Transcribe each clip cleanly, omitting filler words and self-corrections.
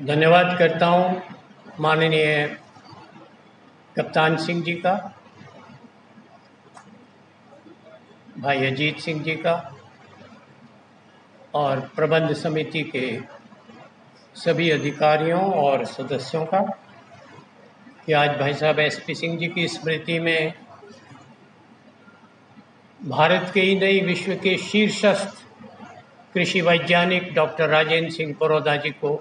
धन्यवाद करता हूँ माननीय कप्तान सिंह जी का, भाई अजीत सिंह जी का और प्रबंध समिति के सभी अधिकारियों और सदस्यों का कि आज भाई साहब एसपी सिंह जी की स्मृति में भारत के ही नहीं विश्व के शीर्षस्थ कृषि वैज्ञानिक डॉक्टर राजेंद्र सिंह परोदा जी को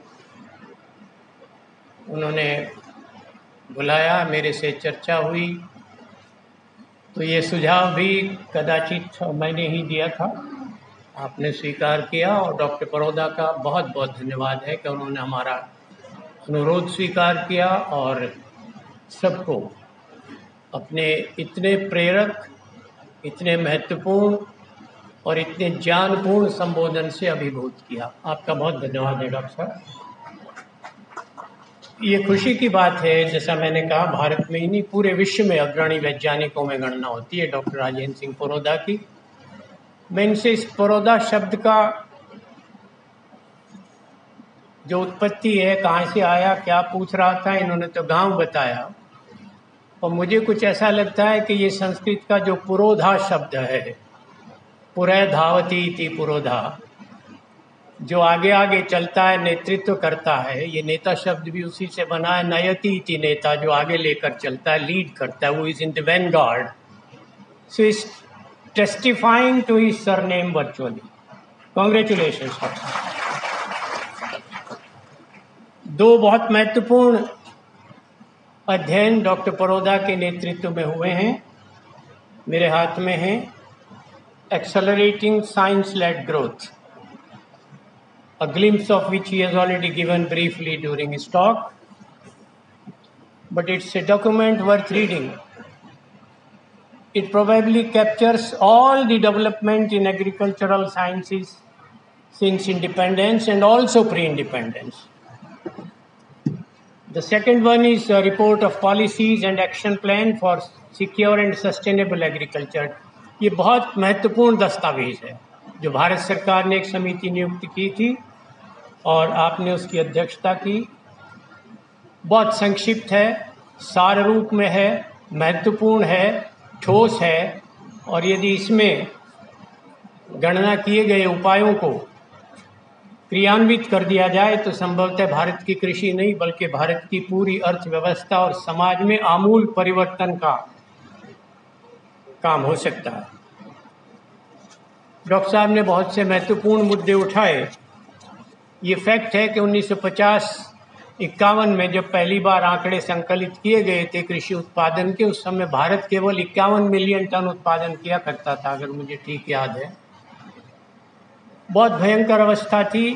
उन्होंने बुलाया, मेरे से चर्चा हुई तो ये सुझाव भी कदाचित मैंने ही दिया था, आपने स्वीकार किया और डॉक्टर परोदा का बहुत बहुत धन्यवाद है कि उन्होंने हमारा अनुरोध स्वीकार किया और सबको अपने इतने प्रेरक, इतने महत्वपूर्ण और इतने ज्ञानपूर्ण संबोधन से अभिभूत किया। आपका बहुत धन्यवाद है डॉक्टर साहब। ये खुशी की बात है, जैसा मैंने कहा भारत में ही नहीं पूरे विश्व में अग्रणी वैज्ञानिकों में गणना होती है डॉक्टर राजेंद्र सिंह परोदा की। मैं इनसे इस परोदा शब्द का जो उत्पत्ति है, कहाँ से आया, क्या पूछ रहा था, इन्होंने तो गांव बताया और मुझे कुछ ऐसा लगता है कि ये संस्कृत का जो पुरोधा शब्द है, पुरै धावती इति पुरोधा, जो आगे आगे चलता है, नेतृत्व करता है, ये नेता शब्द भी उसी से बना है। नयति इति नेता, जो आगे लेकर चलता है, लीड करता है, वो is in the vanguard. So is testifying to his surname virtually. Congratulations. दो बहुत महत्वपूर्ण अध्ययन डॉक्टर परोदा के नेतृत्व में हुए हैं, मेरे हाथ में हैं। Accelerating science led growth, a glimpse of which he has already given briefly during his talk, but it's a document worth reading. It probably captures all the development in agricultural sciences since independence and also pre-independence. The second one is a report of policies and action plan for secure and sustainable agriculture. ये बहुत महत्वपूर्ण दस्तावेज है जो भारत सरकार ने एक समिति नियुक्त की थी और आपने उसकी अध्यक्षता की। बहुत संक्षिप्त है, सार रूप में है, महत्वपूर्ण है, ठोस है और यदि इसमें गणना किए गए उपायों को क्रियान्वित कर दिया जाए तो संभवतः भारत की कृषि नहीं बल्कि भारत की पूरी अर्थव्यवस्था और समाज में आमूल परिवर्तन का काम हो सकता है। डॉक्टर साहब ने बहुत से महत्वपूर्ण मुद्दे उठाए। ये फैक्ट है कि 1950-51 में जब पहली बार आंकड़े संकलित किए गए थे कृषि उत्पादन के, उस समय भारत केवल 51 मिलियन टन उत्पादन किया करता था, अगर मुझे ठीक याद है। बहुत भयंकर अवस्था थी।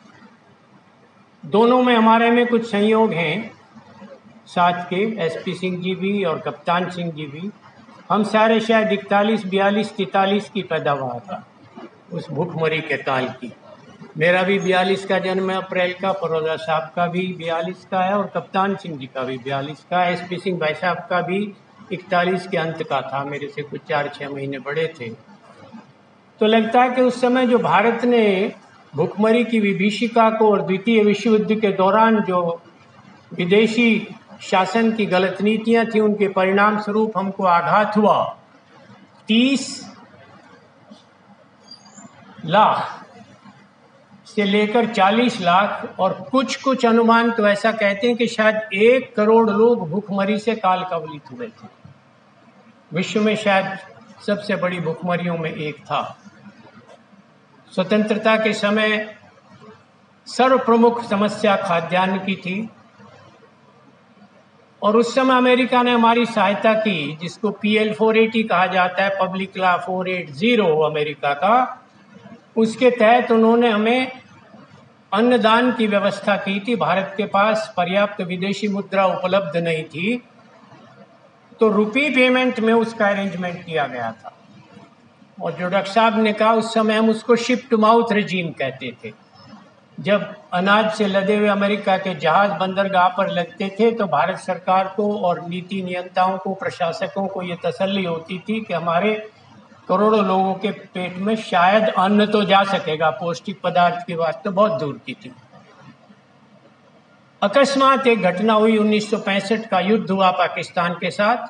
दोनों में हमारे में कुछ संयोग हैं साथ के, एसपी सिंह जी भी और कप्तान सिंह जी भी। हम सारे शायद 41, 42, 43 की पैदावार था उस भूखमरी के काल की। मेरा भी 42 का जन्म है अप्रैल का, परोदा साहब का भी 42 का है और कप्तान सिंह जी का भी 42 का, एसपी सिंह भाई साहब का भी 41 के अंत का था, मेरे से कुछ 4-6 महीने बड़े थे। तो लगता है कि उस समय जो भारत ने भूखमरी की विभीषिका को और द्वितीय विश्व युद्ध के दौरान जो विदेशी शासन की गलत नीतियां थी, उनके परिणाम स्वरूप हमको आघात हुआ। 30 लाख से लेकर 40 लाख और कुछ अनुमान तो ऐसा कहते हैं कि शायद 1 करोड़ लोग भूखमरी से काल कवलित हुए थे। विश्व में शायद सबसे बड़ी भूखमरियों में एक था। स्वतंत्रता के समय सर्व प्रमुख समस्या खाद्यान्न की थी और उस समय अमेरिका ने हमारी सहायता की, जिसको PL 480 कहा जाता है, पब्लिक लॉ 480 अमेरिका का। उसके तहत उन्होंने हमें अन्नदान की व्यवस्था की थी। भारत के पास पर्याप्त विदेशी मुद्रा उपलब्ध नहीं थी तो रुपी पेमेंट में उसका अरेंजमेंट किया गया था। और जो डॉक्टर साहब ने कहा, उस समय हम उसको शिप टू माउथ रेजीम कहते थे। जब अनाज से लदे हुए अमेरिका के जहाज बंदरगाह पर लगते थे तो भारत सरकार को और नीति नियंताओं को, प्रशासकों को ये तसल्ली होती थी कि हमारे करोड़ों लोगों के पेट में शायद अन्न तो जा सकेगा, पौष्टिक पदार्थ की बात तो बहुत दूर की थी। अकस्मात एक घटना हुई, 1965 का युद्ध हुआ पाकिस्तान के साथ,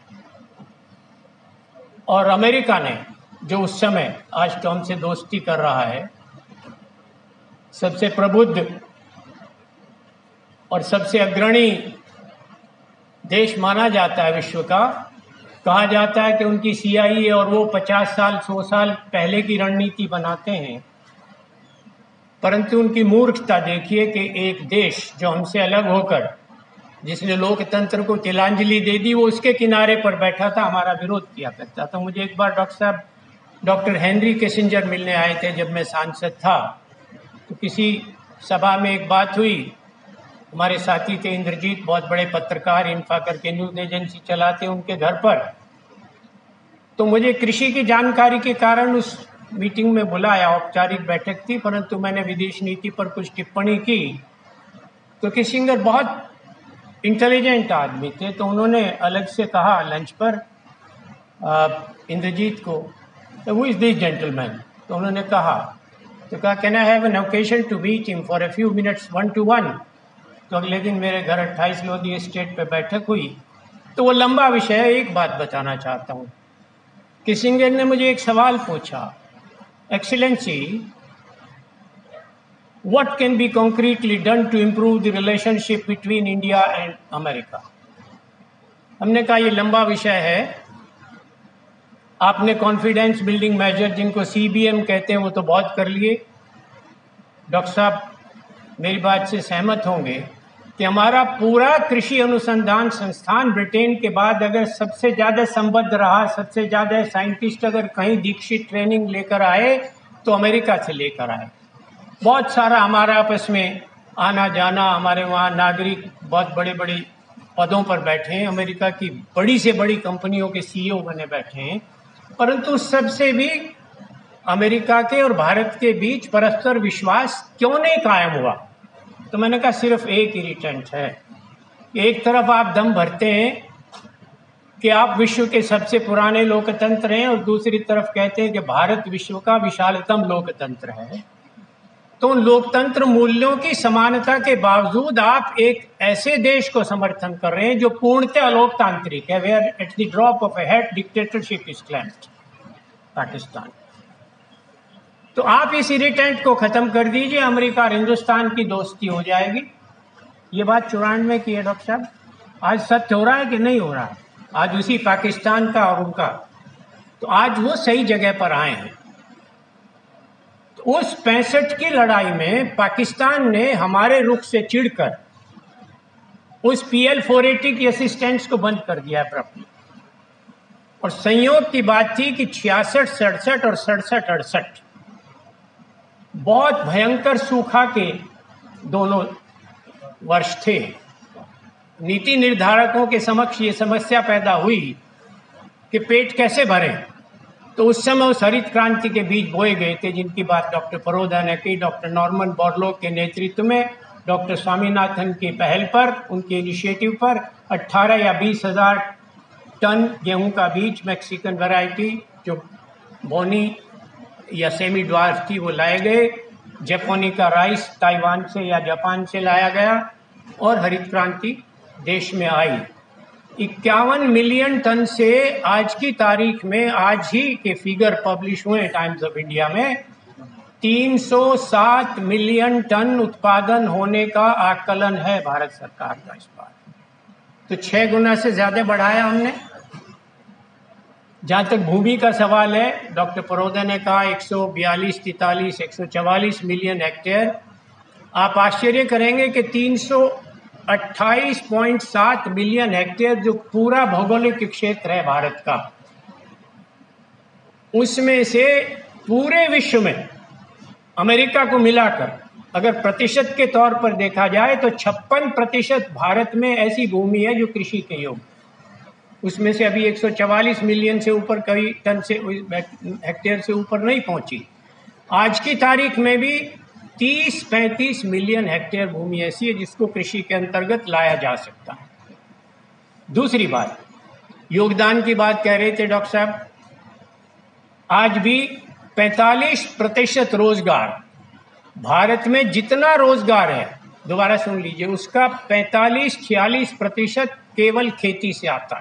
और अमेरिका ने, जो उस समय आज तो हमसे दोस्ती कर रहा है, सबसे प्रबुद्ध और सबसे अग्रणी देश माना जाता है विश्व का, कहा जाता है कि उनकी CIA और वो 50 साल 100 साल पहले की रणनीति बनाते हैं, परंतु उनकी मूर्खता देखिए कि एक देश जो हमसे अलग होकर, जिसने लोकतंत्र को तिलांजलि दे दी, वो उसके किनारे पर बैठा था, हमारा विरोध किया करता था। मुझे एक बार डॉक्टर हेनरी किसिंजर मिलने आए थे जब मैं सांसद था, तो किसी सभा में एक बात हुई, हमारे साथी थे इंद्रजीत, बहुत बड़े पत्रकार, इन्फा करके न्यूज़ एजेंसी चलाते, उनके घर पर, तो मुझे कृषि की जानकारी के कारण उस मीटिंग में बुलाया, औपचारिक बैठक थी, परंतु मैंने विदेश नीति पर कुछ टिप्पणी की, तो किसिंजर बहुत इंटेलिजेंट आदमी थे, तो उन्होंने अलग से कहा लंच पर इंद्रजीत को, हु इज दिस जेंटलमैन, तो उन्होंने कहा, can I have an occasion to meet him for a few minutes 1 to 1। तो अगले दिन मेरे घर 28 लोधी स्टेट पे बैठक हुई। तो वो लंबा विषय है, एक बात बताना चाहता हूँ। किसिंजर ने मुझे एक सवाल पूछा, excellency, what can be concretely done to improve the relationship between India and America? हमने कहा ये लंबा विषय है, आपने कॉन्फिडेंस बिल्डिंग मेजर जिनको CBM कहते हैं वो तो बहुत कर लिए। डॉक्टर साहब मेरी बात से सहमत होंगे कि हमारा पूरा कृषि अनुसंधान संस्थान ब्रिटेन के बाद अगर सबसे ज़्यादा संबद्ध रहा, सबसे ज़्यादा साइंटिस्ट अगर कहीं दीक्षित ट्रेनिंग लेकर आए तो अमेरिका से लेकर आए। बहुत सारा हमारा आपस में आना जाना, हमारे वहाँ नागरिक बहुत बड़े बड़े पदों पर बैठे हैं, अमेरिका की बड़ी से बड़ी कंपनियों के CEO बने बैठे हैं, परंतु सबसे भी अमेरिका के और भारत के बीच परस्पर विश्वास क्यों नहीं कायम हुआ? तो मैंने कहा सिर्फ एक इरिटेंट है। एक तरफ आप दम भरते हैं कि आप विश्व के सबसे पुराने लोकतंत्र हैं और दूसरी तरफ कहते हैं कि भारत विश्व का विशालतम लोकतंत्र है। तो उन लोकतंत्र मूल्यों की समानता के बावजूद आप एक ऐसे देश को समर्थन कर रहे हैं जो पूर्णतः लोकतांत्रिक है, where at the drop of a hat dictatorship is claimed, Pakistan. तो आप इस इरिटेंट को खत्म कर दीजिए, अमेरिका और हिंदुस्तान की दोस्ती हो जाएगी। ये बात 94 की है डॉक्टर साहब, आज सत्य हो रहा है कि नहीं हो रहा है? आज उसी पाकिस्तान का और उनका, तो आज वो सही जगह पर आए हैं। तो उस 65 की लड़ाई में पाकिस्तान ने हमारे रुख से चिढ़कर उस PL-480 की असिस्टेंस को बंद कर दिया है। और संयोग की बात थी कि 66, 67 और 67, 68 बहुत भयंकर सूखा के दोनों वर्ष थे। नीति निर्धारकों के समक्ष ये समस्या पैदा हुई कि पेट कैसे भरें। तो उस समय उस हरित क्रांति के बीज बोए गए थे, जिनकी बात डॉक्टर परोदा ने की, डॉक्टर नॉर्मन बोरलॉग के नेतृत्व में, डॉक्टर स्वामीनाथन की पहल पर, उनके इनिशिएटिव पर 18 या 20 हज़ार टन गेहूं का बीज, मैक्सिकन वैरायटी जो बोनी या सेमी ड्वार्फ थी, वो लाए गए। जापानी का राइस ताइवान से या जापान से लाया गया और हरित क्रांति देश में आई। 51 मिलियन टन से आज की तारीख में, आज ही के फिगर पब्लिश हुए टाइम्स ऑफ इंडिया में, 307 मिलियन टन उत्पादन होने का आकलन है भारत सरकार का इस बार। तो 6 गुना से ज़्यादा बढ़ाया हमने। जहाँ तक भूमि का सवाल है, डॉक्टर परोदा ने कहा 142, 43, 144 मिलियन हेक्टेयर। आप आश्चर्य करेंगे कि 328.7 मिलियन हेक्टेयर जो पूरा भौगोलिक क्षेत्र है भारत का, उसमें से पूरे विश्व में अमेरिका को मिलाकर अगर प्रतिशत के तौर पर देखा जाए तो 56% भारत में ऐसी भूमि है जो कृषि के योग्य। उसमें से अभी 144 मिलियन से ऊपर कई टन से हेक्टेयर से ऊपर नहीं पहुंची। आज की तारीख में भी 30-35 मिलियन हेक्टेयर भूमि ऐसी है जिसको कृषि के अंतर्गत लाया जा सकता है। दूसरी बात, योगदान की बात कह रहे थे डॉक्टर साहब, आज भी 45% रोजगार, भारत में जितना रोजगार है दोबारा सुन लीजिए, उसका 45-46% केवल खेती से आता है।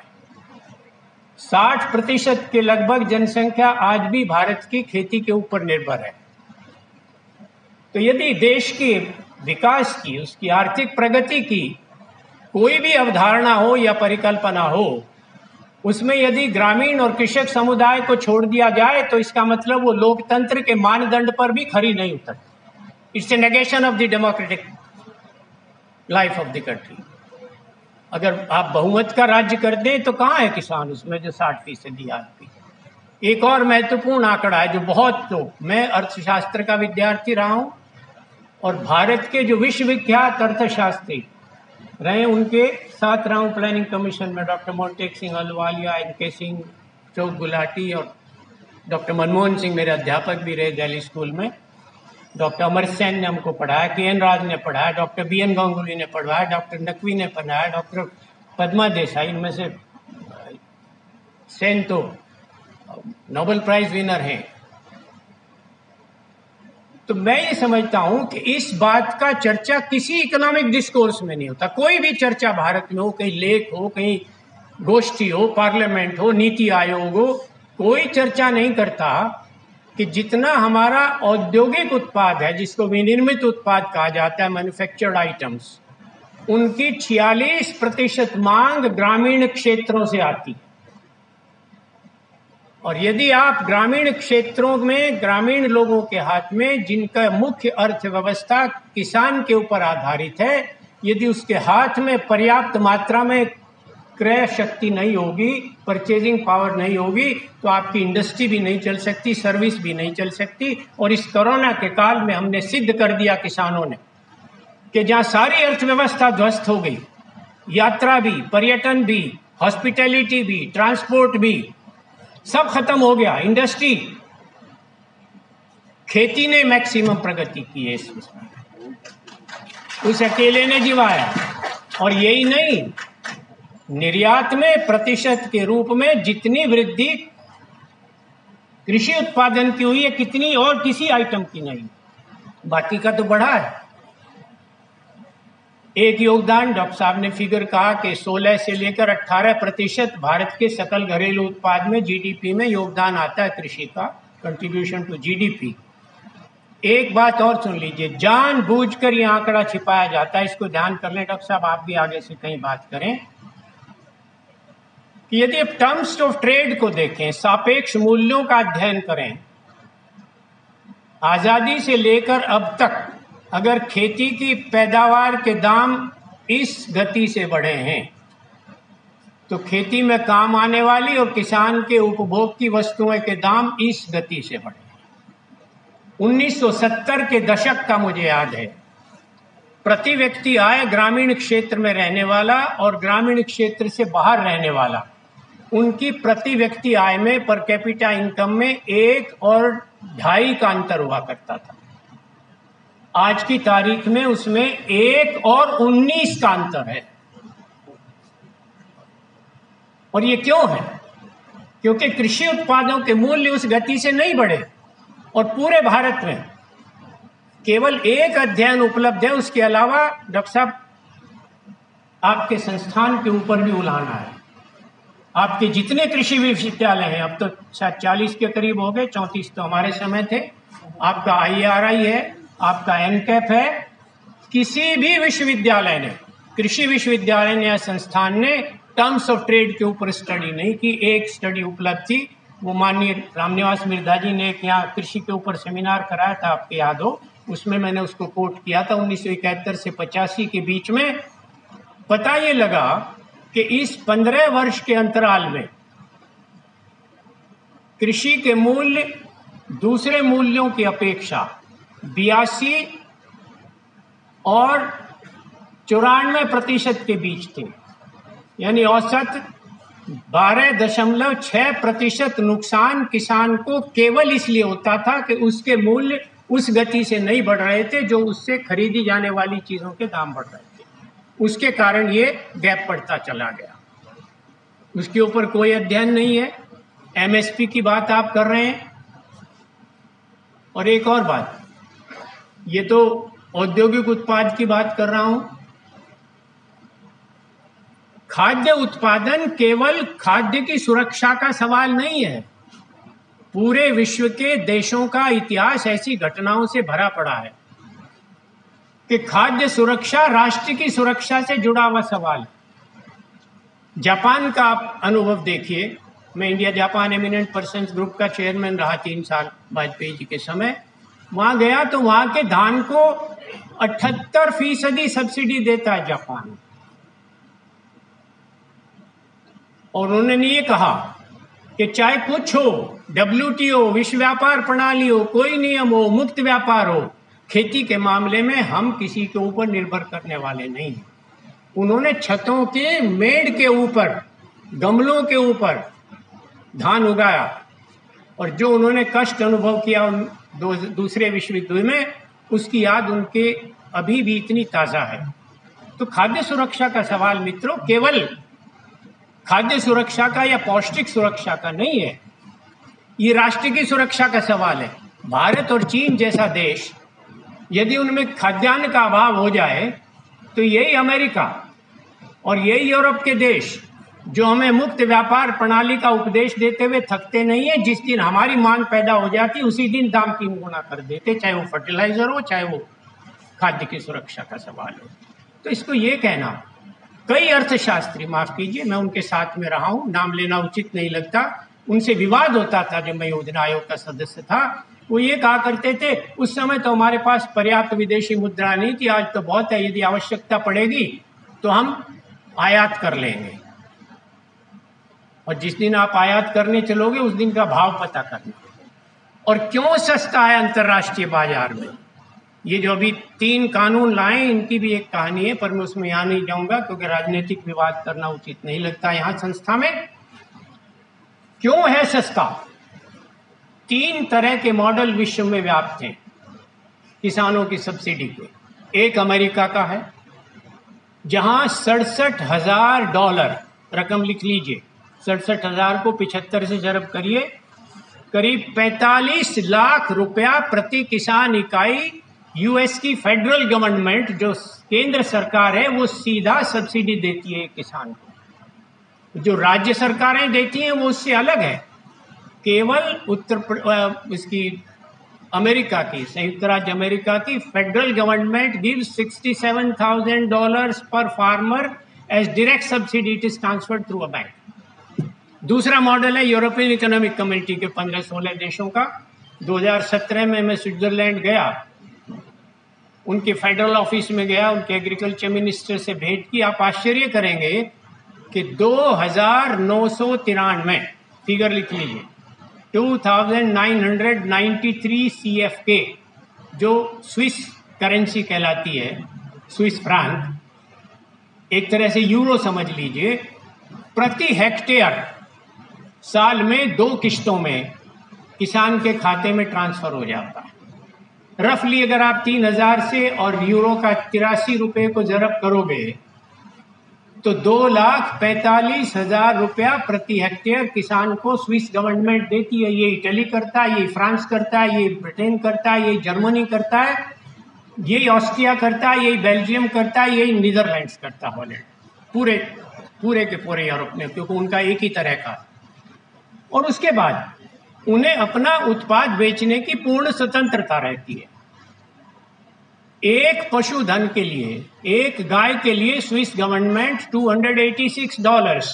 60% के लगभग जनसंख्या आज भी भारत की खेती के ऊपर निर्भर है। तो यदि देश के विकास की, उसकी आर्थिक प्रगति की कोई भी अवधारणा हो या परिकल्पना हो, उसमें यदि ग्रामीण और कृषक समुदाय को छोड़ दिया जाए तो इसका मतलब वो लोकतंत्र के मानदंड पर भी खरी नहीं उतरती। It's a negation of the democratic life of the country. अगर आप बहुमत का राज्य कर दें तो कहाँ है किसान उसमें, जो 60% आदमी। एक और महत्वपूर्ण आंकड़ा है जो बहुत, तो मैं अर्थशास्त्र का विद्यार्थी रहा हूँ और भारत के जो विश्वविख्यात अर्थशास्त्री रहे उनके साथ रहा हूँ प्लानिंग कमीशन में, डॉक्टर मोंटेक सिंह अहलुवालिया, एन.के. सिंह, चौक गुलाटी और डॉक्टर मनमोहन सिंह मेरे अध्यापक भी रहे दिल्ली स्कूल में। डॉक्टर अमर सेन ने हमको पढ़ाया, के.एन. राज ने पढ़ाया, डॉक्टर बी.एन. गांगुली ने पढ़ाया, डॉक्टर नकवी ने पढ़ाया, डॉक्टर पद्मा देसाई, इनमें से सेन तो नोबेल प्राइज विनर हैं। तो मैं ये समझता हूं कि इस बात का चर्चा किसी इकोनॉमिक डिस्कोर्स में नहीं होता। कोई भी चर्चा भारत में हो, कहीं लेख हो, कहीं गोष्ठी हो, पार्लियामेंट हो, नीति आयोग हो, कोई चर्चा नहीं करता कि जितना हमारा औद्योगिक उत्पाद है, जिसको विनिर्मित उत्पाद कहा जाता है, मैन्युफैक्चर्ड आइटम्स, उनकी 46% मांग ग्रामीण क्षेत्रों से आती है। और यदि आप ग्रामीण क्षेत्रों में, ग्रामीण लोगों के हाथ में, जिनका मुख्य अर्थव्यवस्था किसान के ऊपर आधारित है, यदि उसके हाथ में पर्याप्त मात्रा में क्रय शक्ति नहीं होगी, परचेजिंग पावर नहीं होगी, तो आपकी इंडस्ट्री भी नहीं चल सकती, सर्विस भी नहीं चल सकती। और इस कोरोना के काल में हमने सिद्ध कर दिया किसानों ने कि जहाँ सारी अर्थव्यवस्था ध्वस्त हो गई, यात्रा भी, पर्यटन भी, हॉस्पिटैलिटी भी, ट्रांसपोर्ट भी, सब खत्म हो गया, इंडस्ट्री, खेती ने मैक्सिमम प्रगति की है इसमें, उस अकेले ने जिवाया। और यही नहीं, निर्यात में प्रतिशत के रूप में जितनी वृद्धि कृषि उत्पादन की हुई है, कितनी और किसी आइटम की नहीं, बाकी का तो बढ़ा है। एक योगदान, डॉक्टर साहब ने फिगर कहा कि 16 से लेकर 18% भारत के सकल घरेलू उत्पाद में, जीडीपी में योगदान आता है कृषि का, कंट्रीब्यूशन टू जीडीपी। एक बात और सुन लीजिए, जानबूझकर ये आंकड़ा छिपाया जाता है, इसको ध्यान कर लें डॉक्टर साहब, आप भी आगे से कहीं बात करें, कि यदि आप टर्म्स ऑफ ट्रेड को देखें, सापेक्ष मूल्यों का अध्ययन करें, आजादी से लेकर अब तक अगर खेती की पैदावार के दाम इस गति से बढ़े हैं, तो खेती में काम आने वाली और किसान के उपभोग की वस्तुओं के दाम इस गति से बढ़े। 1970 के दशक का मुझे याद है, प्रति व्यक्ति आय ग्रामीण क्षेत्र में रहने वाला और ग्रामीण क्षेत्र से बाहर रहने वाला, उनकी प्रति व्यक्ति आय में, पर कैपिटा इनकम में 1 और 2.5 का अंतर हुआ करता था। आज की तारीख में उसमें 1 और 19 का अंतर है। और ये क्यों है? क्योंकि कृषि उत्पादों के मूल्य उस गति से नहीं बढ़े। और पूरे भारत में केवल एक अध्ययन उपलब्ध है, उसके अलावा डॉक्टर साहब आपके संस्थान के ऊपर भी उलाहना है। आपके जितने कृषि विश्वविद्यालय हैं, अब तो शायद 40 के करीब हो गए, 34 तो हमारे समय थे, आपका IRI है, आपका एनकैप है, किसी भी विश्वविद्यालय ने, कृषि विश्वविद्यालय ने या संस्थान ने टर्म्स ऑफ ट्रेड के ऊपर स्टडी नहीं की। एक स्टडी उपलब्ध थी, वो माननीय रामनिवास मिर्धा जी ने एक यहाँ कृषि के ऊपर सेमिनार कराया था, आपके याद हो, उसमें मैंने उसको कोट किया था। 1971 से 85 के बीच में पता ये लगा कि इस 15 वर्ष के अंतराल में कृषि के मूल्य दूसरे मूल्यों की अपेक्षा 82 और 94% के बीच थे, यानी औसत 12.6% नुकसान किसान को केवल इसलिए होता था कि उसके मूल्य उस गति से नहीं बढ़ रहे थे जो उससे खरीदी जाने वाली चीज़ों के दाम बढ़ रहे थे। उसके कारण ये गैप बढ़ता चला गया। उसके ऊपर कोई अध्ययन नहीं है। MSP की बात आप कर रहे हैं। और एक और बात, ये तो औद्योगिक उत्पाद की बात कर रहा हूं। खाद्य उत्पादन केवल खाद्य की सुरक्षा का सवाल नहीं है। पूरे विश्व के देशों का इतिहास ऐसी घटनाओं से भरा पड़ा है कि खाद्य सुरक्षा राष्ट्र की सुरक्षा से जुड़ा हुआ सवाल है। जापान का आप अनुभव देखिए। मैं India Japan eminent persons group का चेयरमैन रहा 3 साल वाजपेयी जी के समय। वहां गया तो वहां के धान को 78% सब्सिडी देता है जापान। और उन्होंने ये कहा कि चाहे कुछ हो, WTO, विश्व व्यापार प्रणाली हो, कोई नियम हो, मुक्त व्यापार हो, खेती के मामले में हम किसी के ऊपर निर्भर करने वाले नहीं हैं। उन्होंने छतों के मेड़ के ऊपर, गमलों के ऊपर धान उगाया और जो उन्होंने कष्ट अनुभव किया दूसरे विश्व युद्ध में, उसकी याद उनके अभी भी इतनी ताज़ा है। तो खाद्य सुरक्षा का सवाल मित्रों केवल खाद्य सुरक्षा का या पौष्टिक सुरक्षा का नहीं है, ये राष्ट्र की सुरक्षा का सवाल है। भारत और चीन जैसा देश यदि उनमें खाद्यान्न का अभाव हो जाए तो यही अमेरिका और यही यूरोप के देश जो हमें मुक्त व्यापार प्रणाली का उपदेश देते हुए थकते नहीं है, जिस दिन हमारी मांग पैदा हो जाती उसी दिन दाम 3 गुना कर देते, चाहे वो फर्टिलाइजर हो, चाहे वो खाद्य की सुरक्षा का सवाल हो। तो इसको ये कहना, कई अर्थशास्त्री, माफ कीजिए मैं उनके साथ में रहा हूं, नाम लेना उचित नहीं लगता, उनसे विवाद होता था जब मैं योजना आयोग का सदस्य था। वो ये कहा करते थे उस समय तो हमारे पास पर्याप्त विदेशी मुद्रा नहीं थी, आज तो बहुत है, यदि आवश्यकता पड़ेगी तो हम आयात कर लेंगे। और जिस दिन आप आयात करने चलोगे उस दिन का भाव पता करना। और क्यों सस्ता है अंतर्राष्ट्रीय बाजार में? ये जो अभी 3 कानून लाए, इनकी भी एक कहानी है, पर मैं उसमें यहाँ नहीं जाऊंगा क्योंकि राजनीतिक विवाद करना उचित नहीं लगता यहाँ संस्था में। क्यों है सस्ता? 3 तरह के मॉडल विश्व में व्याप्त हैं किसानों की सब्सिडी के। एक अमेरिका का है जहां $67,000, रकम लिख लीजिए, 67,000 को 75 से जरब करिए, करीब 45 लाख रुपया प्रति किसान इकाई यूएस की फेडरल गवर्नमेंट, जो केंद्र सरकार है, वो सीधा सब्सिडी देती है किसान को। जो राज्य सरकारें देती हैं वो उससे अलग है। केवल इसकी अमेरिका की, संयुक्त राज्य अमेरिका की federal government gives $67,000 per farmer as direct subsidy, it is transferred through a bank. दूसरा मॉडल है यूरोपियन इकोनॉमिक कम्युनिटी के 15-16 देशों का। 2017 में मैं स्विट्जरलैंड गया, उनके फेडरल ऑफिस में गया, उनके एग्रीकल्चर मिनिस्टर से भेंट की। आप आश्चर्य करेंगे कि 2,993, फिगर लिख लीजिए, 2,993 CFK, जो स्विस करेंसी कहलाती है, स्विस फ्रांक, एक तरह से यूरो समझ लीजिए, प्रति हेक्टेयर साल में 2 किश्तों में किसान के खाते में ट्रांसफर हो जाता है। रफली अगर आप 3,000 से और यूरो का 83 रुपये को जरब करोगे तो 2,45,000 रुपया प्रति हेक्टेयर किसान को स्विस गवर्नमेंट देती है। ये इटली करता है, ये फ्रांस करता है, ये ब्रिटेन करता है, ये जर्मनी करता है, यही ऑस्ट्रिया करता है, यही बेल्जियम करता है, यही नीदरलैंड्स करता है, हॉलैंड, पूरे के पूरे यूरोप में, क्योंकि उनका एक ही तरह का। और उसके बाद उन्हें अपना उत्पाद बेचने की पूर्ण स्वतंत्रता रहती है। एक पशुधन के लिए, एक गाय के लिए स्विस गवर्नमेंट $286,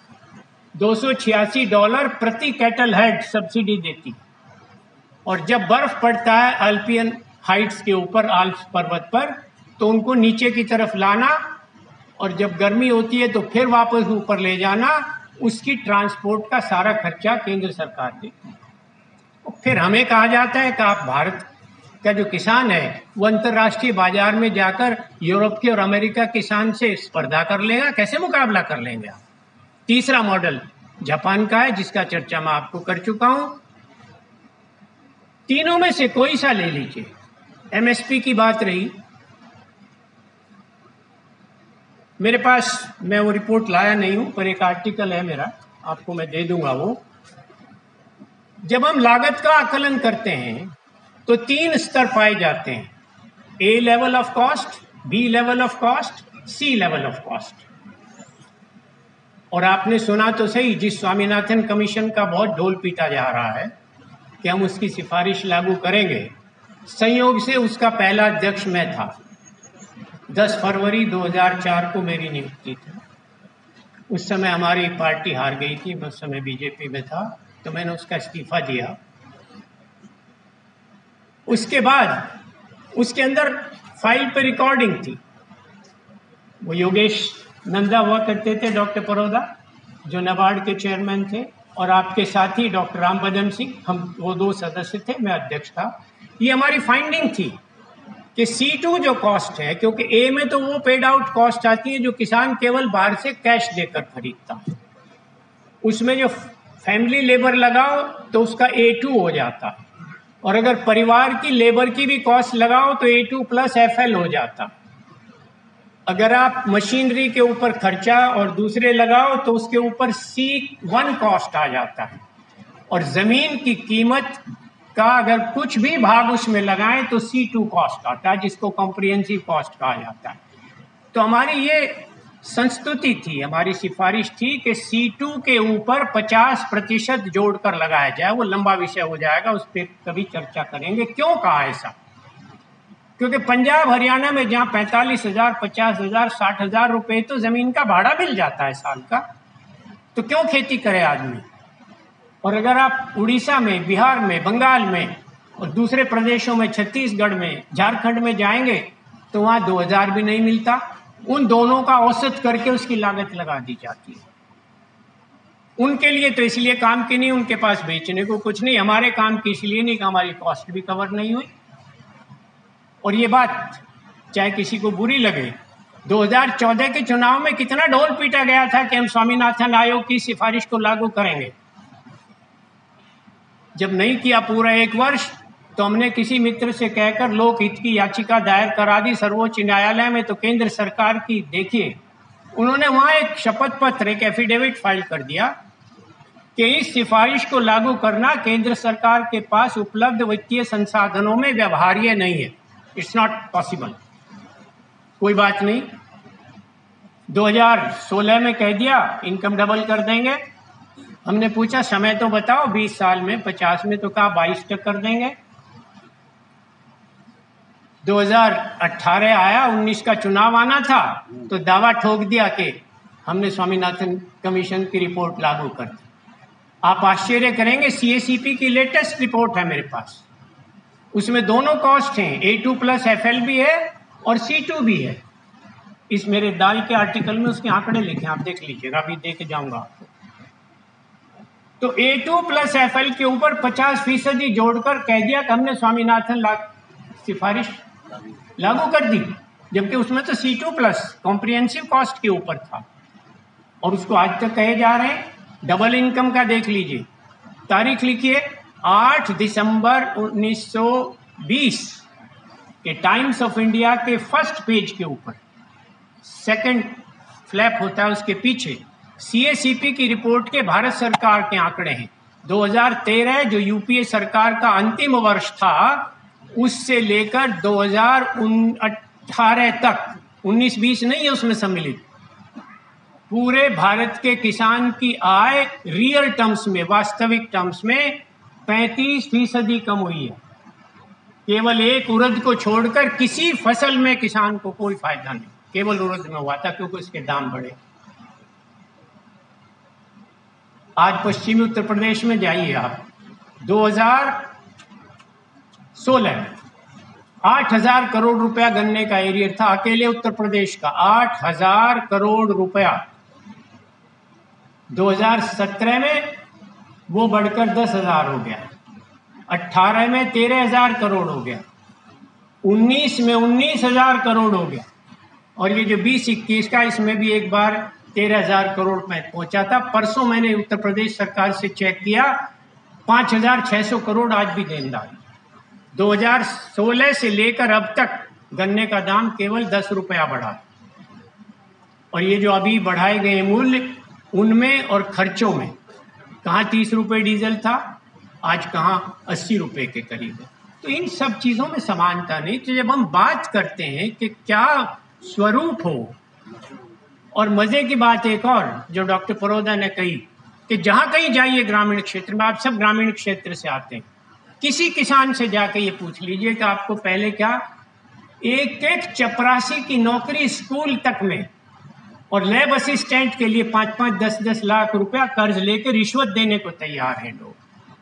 $286 प्रति कैटल हेड सब्सिडी देती। और जब बर्फ पड़ता है अल्पियन हाइट्स के ऊपर, आल्प्स पर्वत पर, तो उनको नीचे की तरफ लाना, और जब गर्मी होती है तो फिर वापस ऊपर ले जाना, उसकी ट्रांसपोर्ट का सारा खर्चा केंद्र सरकार देती है। फिर हमें कहा जाता है कि आप भारत का जो किसान है वो अंतर्राष्ट्रीय बाजार में जाकर यूरोप के और अमेरिका किसान से स्पर्धा कर लेगा। कैसे मुकाबला कर लेंगे आप? तीसरा मॉडल जापान का है, जिसका चर्चा मैं आपको कर चुका हूं। तीनों में से कोई सा ले लीजिए। MSP की बात रही, मेरे पास, मैं वो रिपोर्ट लाया नहीं हूं, पर एक आर्टिकल है मेरा, आपको मैं दे दूंगा वो। जब हम लागत का आकलन करते हैं तो 3 स्तर पाए जाते हैं। A level of cost, B level of cost, C level of cost। और आपने सुना तो सही, जिस स्वामीनाथन कमीशन का बहुत ढोल पीटा जा रहा है कि हम उसकी सिफारिश लागू करेंगे, संयोग से उसका पहला अध्यक्ष मैं था। 10 फरवरी 2004 को मेरी नियुक्ति थी। उस समय हमारी पार्टी हार गई थी, मैं उस समय बीजेपी में था, तो मैंने उसका इस्तीफा दिया। उसके बाद उसके अंदर फाइल पे रिकॉर्डिंग थी। वो योगेश नंदा हुआ करते थे, डॉक्टर परोदा जो नाबार्ड के चेयरमैन थे, और आपके साथी डॉक्टर रामबदन सिंह, हम वो 2 सदस्य थे, मैं अध्यक्ष था। ये हमारी फाइंडिंग थी कि C2 जो कॉस्ट है, क्योंकि A में तो वो पेड आउट कॉस्ट आती है जो किसान केवल बाहर से कैश देकर खरीदता है, उसमें जो फैमिली लेबर लगाओ तो उसका A2 हो जाता है, और अगर परिवार की लेबर की भी कॉस्ट लगाओ तो A2 प्लस FL हो जाता। अगर आप मशीनरी के ऊपर खर्चा और दूसरे लगाओ तो उसके ऊपर C1 कॉस्ट आ जाता है, और ज़मीन की कीमत का अगर कुछ भी भाग उसमें लगाएं तो C2 कॉस्ट आता है, जिसको कॉम्प्रिहेंसिव कॉस्ट कहा जाता है। तो हमारी ये संस्तुति थी, हमारी सिफारिश थी कि C2 के ऊपर 50% जोड़कर लगाया जाए। वो लंबा विषय हो जाएगा, उस पर कभी चर्चा करेंगे क्यों कहा ऐसा। क्योंकि पंजाब हरियाणा में जहाँ 45,000, 50,000, 60,000 रुपये तो ज़मीन का भाड़ा मिल जाता है साल का, तो क्यों खेती करे आदमी। और अगर आप उड़ीसा में, बिहार में, बंगाल में और दूसरे प्रदेशों में, छत्तीसगढ़ में, झारखंड में जाएंगे तो वहाँ 2,000 भी नहीं मिलता। उन दोनों का औसत करके उसकी लागत लगा दी जाती है। उनके लिए तो इसलिए काम की नहीं, उनके पास बेचने को कुछ नहीं। हमारे काम की इसलिए नहीं कि हमारी कॉस्ट भी कवर नहीं हुई। और ये बात चाहे किसी को बुरी लगे, 2014 के चुनाव में कितना ढोल पीटा गया था कि हम स्वामीनाथन आयोग की सिफारिश को लागू करेंगे। जब नहीं किया पूरा 1 वर्ष, तो हमने किसी मित्र से कहकर लोकहित की याचिका दायर करा दी सर्वोच्च न्यायालय में। तो केंद्र सरकार की देखिए, उन्होंने वहां एक शपथ पत्र, एक एफिडेविट फाइल कर दिया कि इस सिफारिश को लागू करना केंद्र सरकार के पास उपलब्ध वित्तीय संसाधनों में व्यवहार्य नहीं है, इट्स नॉट पॉसिबल। कोई बात नहीं, 2016 में कह दिया इनकम डबल कर देंगे। हमने पूछा समय तो बताओ, 20 साल में, 50 में, तो कहा 22 तक कर देंगे। 2018 आया, 19 का चुनाव आना था, तो दावा ठोक दिया कि हमने स्वामीनाथन कमीशन की रिपोर्ट लागू कर दी। आप आश्चर्य करेंगे, CACP की लेटेस्ट रिपोर्ट है मेरे पास, उसमें दोनों कॉस्ट हैं, A2 प्लस FL भी है और C2 भी है। इस मेरे दाल के आर्टिकल में उसके आंकड़े लिखे, आप देख लीजिएगा, अभी देख जाऊंगा आपको। तो A2 प्लस FL के ऊपर 50% जोड़कर कह दिया कि हमने स्वामीनाथन सिफारिश लागू कर दी, जबकि उसमें तो C2 प्लस कॉम्प्रिहेंसिव कॉस्ट के ऊपर था। और उसको आज तक कहे जा रहे हैं। डबल इनकम का देख लीजिए, तारीख लिखिए 8 दिसंबर 1920 के टाइम्स ऑफ इंडिया के फर्स्ट पेज के ऊपर, सेकंड फ्लैप होता है उसके पीछे, CACP की रिपोर्ट के भारत सरकार के आंकड़े हैं। 2013 जो यूपीए सरकार का अंतिम वर्ष था, उससे लेकर 2018 तक, 19-20 नहीं है उसमें सम्मिलित, पूरे भारत के किसान की आय रियल टर्म्स में, वास्तविक टर्म्स में 35% कम हुई है। केवल एक उड़द को छोड़कर किसी फसल में किसान को कोई फायदा नहीं, केवल उड़द में हुआ था क्योंकि उसके दाम बढ़े। आज पश्चिमी उत्तर प्रदेश में जाइए आप, 2016 में 8,000 करोड़ रुपया गन्ने का एरिया था, अकेले उत्तर प्रदेश का 8,000 करोड़ रुपया। 2017 में वो बढ़कर 10,000 हो गया, 18 में 13,000 करोड़ हो गया, 19 में 19,000 करोड़ हो गया, और ये जो 20-21 का, इसमें भी एक बार 13,000 करोड़ में पहुंचा था। परसों मैंने उत्तर प्रदेश सरकार से चेक किया, 5,600 करोड़ आज भी देनदार। 2016 से लेकर अब तक गन्ने का दाम केवल 10 रुपया बढ़ा, और ये जो अभी बढ़ाए गए मूल्य, उनमें और खर्चों में, कहाँ 30 रुपये डीजल था, आज कहाँ 80 रुपये के करीब है। तो इन सब चीज़ों में समानता नहीं। तो जब हम बात करते हैं कि क्या स्वरूप हो, और मज़े की बात एक और जो डॉक्टर परोदा ने कही कि जहाँ कहीं जाइए ग्रामीण क्षेत्र में, आप सब ग्रामीण क्षेत्र से आते हैं, किसी किसान से जाके ये पूछ लीजिए कि आपको पहले क्या एक एक चपरासी की नौकरी स्कूल तक में, और लैब असिस्टेंट के लिए 5-5, 10-10 लाख रुपया कर्ज लेकर रिश्वत देने को तैयार हैं लोग।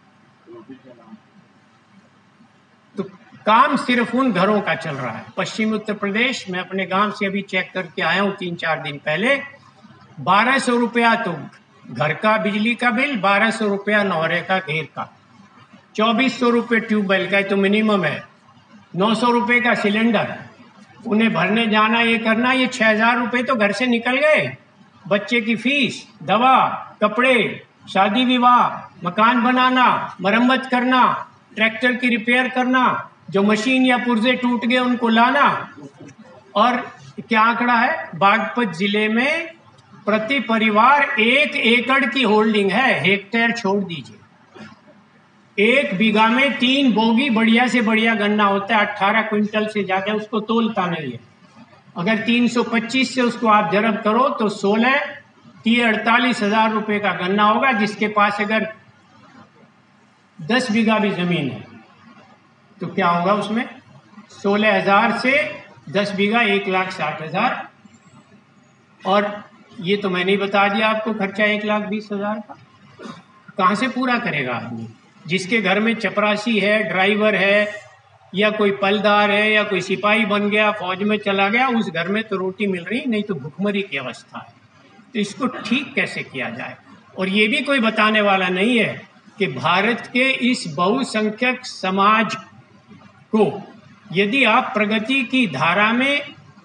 तो काम सिर्फ उन घरों का चल रहा है। पश्चिमी उत्तर प्रदेश में अपने गांव से अभी चेक करके आया हूँ 3-4 दिन पहले, 1200 रुपया तो घर का बिजली का बिल, 1200 रुपया नौरे का घेर का, 2400 रुपये ट्यूबवेल का तो मिनिमम है, 900 रुपये का सिलेंडर, उन्हें भरने जाना, ये करना, ये 6000 रुपये तो घर से निकल गए। बच्चे की फीस, दवा, कपड़े, शादी विवाह, मकान बनाना, मरम्मत करना, ट्रैक्टर की रिपेयर करना, जो मशीन या पुर्जे टूट गए उनको लाना। और क्या आंकड़ा है, बागपत जिले में प्रति परिवार 1 एकड़ की होल्डिंग है, हेक्टेयर छोड़ दीजिए। 1 बीघा में 3 बोगी बढ़िया से बढ़िया गन्ना होता है, 18 क्विंटल से ज्यादा उसको तोलता नहीं है। अगर 325 से उसको आप जरब करो तो 48,000 रुपये का गन्ना होगा, जिसके पास अगर 10 बीघा भी जमीन है तो क्या होगा उसमें 16,000 से 10 बीघा 1,60,000। और ये तो मैंने ही बता दिया आपको खर्चा 1,20,000 का। कहाँ से पूरा करेगा आदमी? जिसके घर में चपरासी है, ड्राइवर है, या कोई पलदार है, या कोई सिपाही बन गया, फौज में चला गया, उस घर में तो रोटी मिल रही, नहीं तो भुखमरी की अवस्था है। तो इसको ठीक कैसे किया जाए? और ये भी कोई बताने वाला नहीं है कि भारत के इस बहुसंख्यक समाज को यदि आप प्रगति की धारा में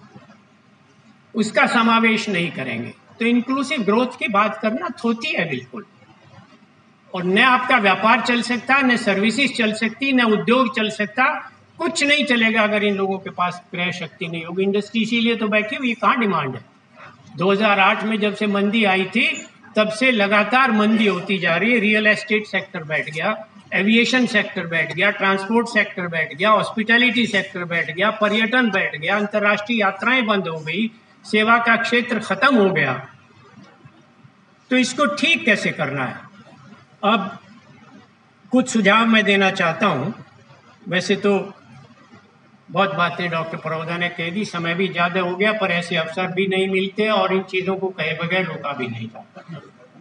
उसका समावेश नहीं करेंगे तो इंक्लूसिव ग्रोथ की बात करना थोती है बिल्कुल। और न आपका व्यापार चल सकता, न सर्विसेज चल सकती, न उद्योग चल सकता, कुछ नहीं चलेगा अगर इन लोगों के पास क्रय शक्ति नहीं होगी। इंडस्ट्री इसीलिए तो बैठी हुई, कहाँ डिमांड है? 2008 में जब से मंदी आई थी तब से लगातार मंदी होती जा रही है। रियल एस्टेट सेक्टर बैठ गया, एविएशन सेक्टर बैठ गया, ट्रांसपोर्ट सेक्टर बैठ गया, हॉस्पिटैलिटी सेक्टर बैठ गया, पर्यटन बैठ गया, अंतर्राष्ट्रीय यात्राएं बंद हो गई, सेवा का क्षेत्र खत्म हो गया। तो इसको ठीक कैसे करना है? अब कुछ सुझाव मैं देना चाहता हूँ। वैसे तो बहुत बातें डॉक्टर परोदा ने कह दी, समय भी ज़्यादा हो गया, पर ऐसे अवसर भी नहीं मिलते और इन चीज़ों को कहे बगैर रोका भी नहीं जाता।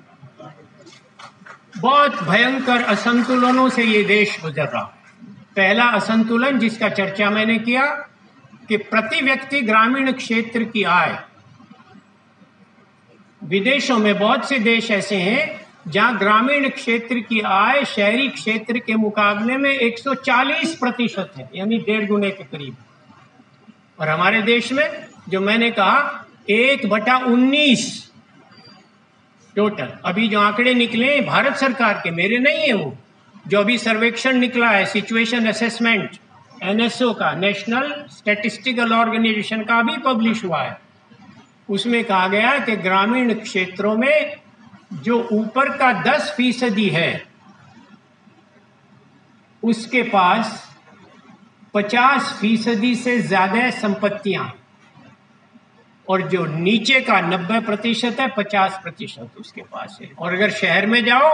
बहुत भयंकर असंतुलनों से ये देश गुजर रहा है। पहला असंतुलन जिसका चर्चा मैंने किया कि प्रति व्यक्ति ग्रामीण क्षेत्र की आय, विदेशों में बहुत से देश ऐसे हैं जहां ग्रामीण क्षेत्र की आय शहरी क्षेत्र के मुकाबले में 140% है, यानी 1.5 गुने के करीब। और हमारे देश में जो मैंने कहा 1/19 टोटल, अभी जो आंकड़े निकले भारत सरकार के, मेरे नहीं है वो, जो अभी सर्वेक्षण निकला है सिचुएशन असेसमेंट NSO का, नेशनल स्टैटिस्टिकल ऑर्गेनाइजेशन का भी पब्लिश हुआ है, उसमें कहा गया कि ग्रामीण क्षेत्रों में जो ऊपर का 10% है उसके पास 50% से ज्यादा संपत्तियां, और जो नीचे का 90% है 50% उसके पास है। और अगर शहर में जाओ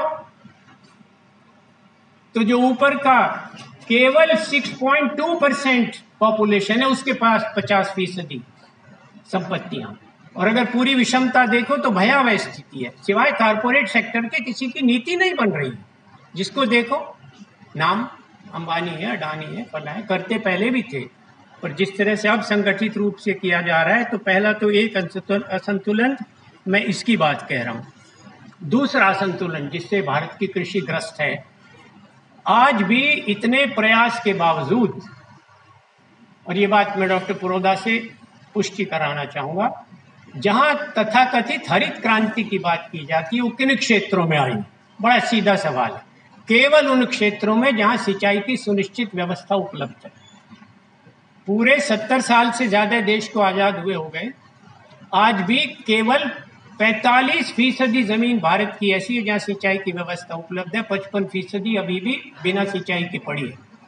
तो जो ऊपर का केवल 6.2% पॉपुलेशन है उसके पास 50% संपत्तियां। और अगर पूरी विषमता देखो तो भयावह स्थिति है, सिवाय कारपोरेट सेक्टर के किसी की नीति नहीं बन रही। जिसको देखो नाम अंबानी है, अडानी है, फला है, करते पहले भी थे, पर जिस तरह से अब संगठित रूप से किया जा रहा है, तो पहला तो एक असंतुलन, मैं इसकी बात कह रहा हूँ। दूसरा असंतुलन जिससे भारत की कृषि ग्रस्त है, आज भी इतने प्रयास के बावजूद, और ये बात मैं डॉक्टर परोदा से पुष्टि कराना चाहूँगा, जहाँ तथाकथित हरित क्रांति की बात की जाती है वो किन क्षेत्रों में आई? बड़ा सीधा सवाल है। केवल उन क्षेत्रों में जहाँ सिंचाई की सुनिश्चित व्यवस्था उपलब्ध है। पूरे 70 साल से ज़्यादा देश को आज़ाद हुए हो गए, आज भी केवल 45% ज़मीन भारत की ऐसी है जहाँ सिंचाई की व्यवस्था उपलब्ध है, 55% अभी भी बिना सिंचाई के पड़ी है।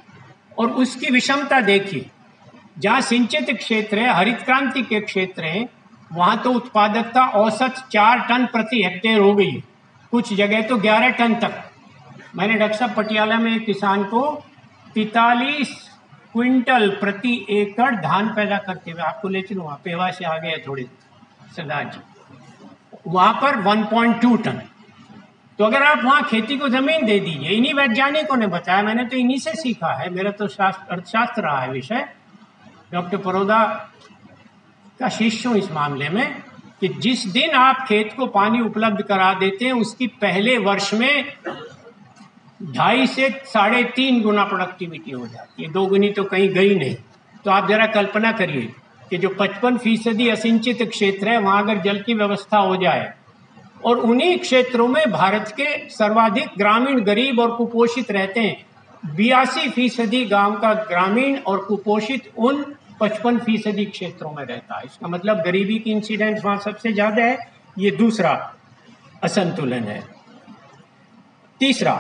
और उसकी विषमता देखिए। जहाँ सिंचित क्षेत्र है, हरित क्रांति के क्षेत्र हैं, वहाँ तो उत्पादकता औसत 4 टन प्रति हेक्टेयर हो गई, कुछ जगह तो 11 टन तक। मैंने डॉक्टर साहब पटियाला में एक किसान को 43 क्विंटल प्रति एकड़ धान पैदा करते हुए, आपको ले चलूँ, वहाँ पेवा से आ गए थोड़े सरदार जी, वहाँ पर 1.2 टन। तो अगर आप वहाँ खेती को जमीन दे दीजिए, इन्हीं वैज्ञानिकों ने बताया, मैंने तो इन्हीं से सीखा है, मेरा तो अर्थशास्त्र रहा है विषय, डॉक्टर परोदा का शिष्य हूँ इस मामले में, कि जिस दिन आप खेत को पानी उपलब्ध करा देते हैं उसकी पहले वर्ष में 2.5 से 3.5 गुना प्रोडक्टिविटी हो जाती है, 2 गुनी तो कहीं गई नहीं। तो आप जरा कल्पना करिए कि जो 55% असिंचित क्षेत्र है वहाँ अगर जल की व्यवस्था हो जाए, और उन्हीं क्षेत्रों में भारत के सर्वाधिक ग्रामीण गरीब और कुपोषित रहते हैं, 82% गांव का ग्रामीण और कुपोषित उन 55% क्षेत्रों में रहता है। इसका मतलब गरीबी की इंसिडेंस वहाँ सबसे ज़्यादा है। ये दूसरा असंतुलन है। तीसरा,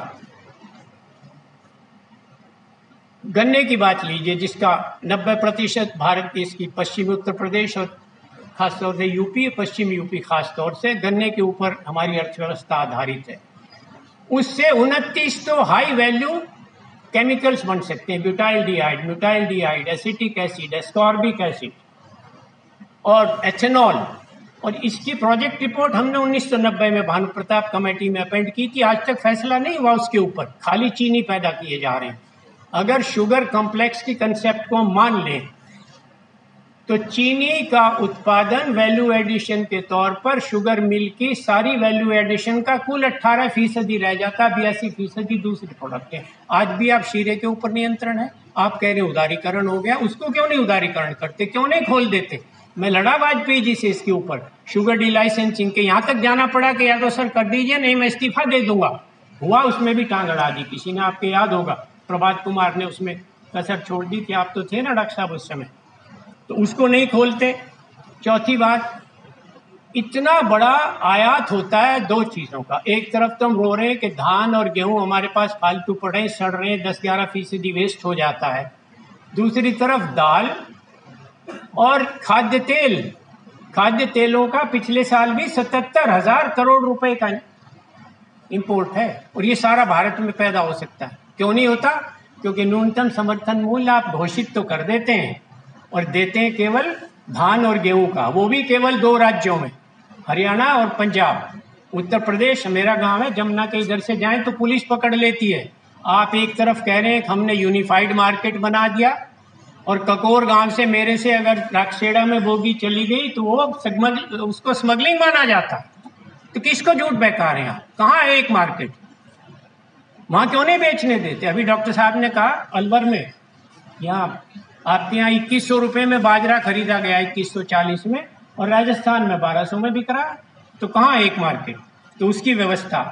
गन्ने की बात लीजिए, जिसका 90% भारत देश की पश्चिमी उत्तर प्रदेश और खासतौर से यूपी, पश्चिमी यूपी खासतौर से गन्ने के ऊपर हमारी अर्थव्यवस्था आधारित है। उससे 29 तो हाई वैल्यू केमिकल्स बन सकते हैं, ब्यूटाइल डिहाइड, एसिटिक एसिड, एस्कॉर्बिक एसिड और एथेनॉल। और इसकी प्रोजेक्ट रिपोर्ट हमने 1990 में भानु प्रताप कमेटी में अपेंड की थी, आज तक फैसला नहीं हुआ उसके ऊपर, खाली चीनी पैदा किए जा रहे हैं। अगर शुगर कॉम्प्लेक्स की कंसेप्ट को मान लें तो चीनी का उत्पादन वैल्यू एडिशन के तौर पर शुगर मिल की सारी वैल्यू एडिशन का कुल 18% रह जाता, 82% दूसरे प्रोडक्ट है। आज भी आप शीरे के ऊपर नियंत्रण है, आप कह रहे उदारीकरण हो गया, उसको क्यों नहीं उदारीकरण करते, क्यों नहीं खोल देते? मैं लड़ा वाजपेयी जी से इसके ऊपर, शुगर डी लाइसेंसिंग के यहाँ तक जाना पड़ा कि या तो सर कर दीजिए, नहीं मैं इस्तीफा दे दूंगा। हुआ, उसमें भी टांग अड़ा दी किसी ने, आपके याद होगा प्रभात कुमार ने उसमें कसर छोड़ दी थी, आप तो थे ना डॉक्टर साहब उस समय, तो उसको नहीं खोलते। चौथी बात, इतना बड़ा आयात होता है 2 चीज़ों का, एक तरफ तो हम रो रहे हैं कि धान और गेहूं हमारे पास फालतू पड़े सड़ रहे हैं, 10-11% वेस्ट हो जाता है, दूसरी तरफ दाल और खाद्य तेलों का पिछले साल भी 77,000 करोड़ रुपए का इंपोर्ट है, और ये सारा भारत में पैदा हो सकता है। क्यों नहीं होता? क्योंकि न्यूनतम समर्थन मूल्य आप घोषित तो कर देते हैं और देते हैं केवल धान और गेहूं का, वो भी केवल 2 राज्यों में, हरियाणा और पंजाब। उत्तर प्रदेश मेरा गांव है, जमुना के इधर से जाएं तो पुलिस पकड़ लेती है। आप एक तरफ कह रहे हैं कि हमने यूनिफाइड मार्केट बना दिया, और ककोर गांव से मेरे से अगर राक्षेड़ा में बोगी चली गई तो वो उसको स्मगलिंग माना जाता। तो किसको झूठ बहका रहे हैं आप? कहाँ है एक मार्केट? वहाँ क्यों नहीं बेचने देते? अभी डॉक्टर साहब ने कहा अलवर में, यहाँ आपके यहाँ 2100 रुपये में बाजरा खरीदा गया, 2140 में, और राजस्थान में 1200 में बिक रहा है। तो कहाँ एक मार्केट? तो उसकी व्यवस्था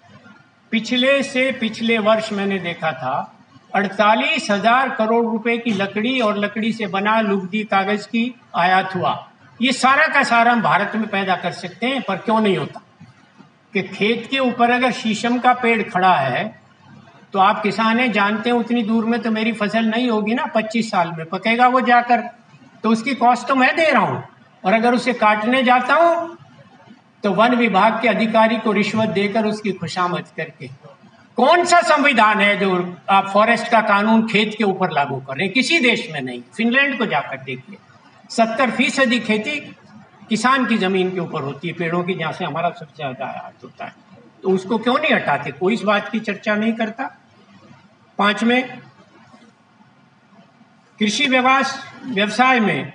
पिछले वर्ष मैंने देखा था 48,000 करोड़ रुपए की लकड़ी और लकड़ी से बना लुगदी कागज की आयात हुआ। ये सारा का सारा हम भारत में पैदा कर सकते हैं, पर क्यों नहीं होता? कि खेत के ऊपर अगर शीशम का पेड़ खड़ा है तो आप किसान हैं, जानते हैं उतनी दूर में तो मेरी फसल नहीं होगी ना, 25 साल में पकेगा वो जाकर, तो उसकी कॉस्ट तो मैं दे रहा हूँ, और अगर उसे काटने जाता हूँ तो वन विभाग के अधिकारी को रिश्वत देकर उसकी खुशामद करके। कौन सा संविधान है जो आप फॉरेस्ट का कानून खेत के ऊपर लागू कर रहे हैं? किसी देश में नहीं। फिनलैंड को जाकर देखिए, 70% खेती किसान की जमीन के ऊपर होती है, पेड़ों की, जहाँ से हमारा सबसे ज्यादा आयात होता है। तो उसको क्यों नहीं हटाते? कोई इस बात की चर्चा नहीं करता। 5वें, कृषि व्यवसाय में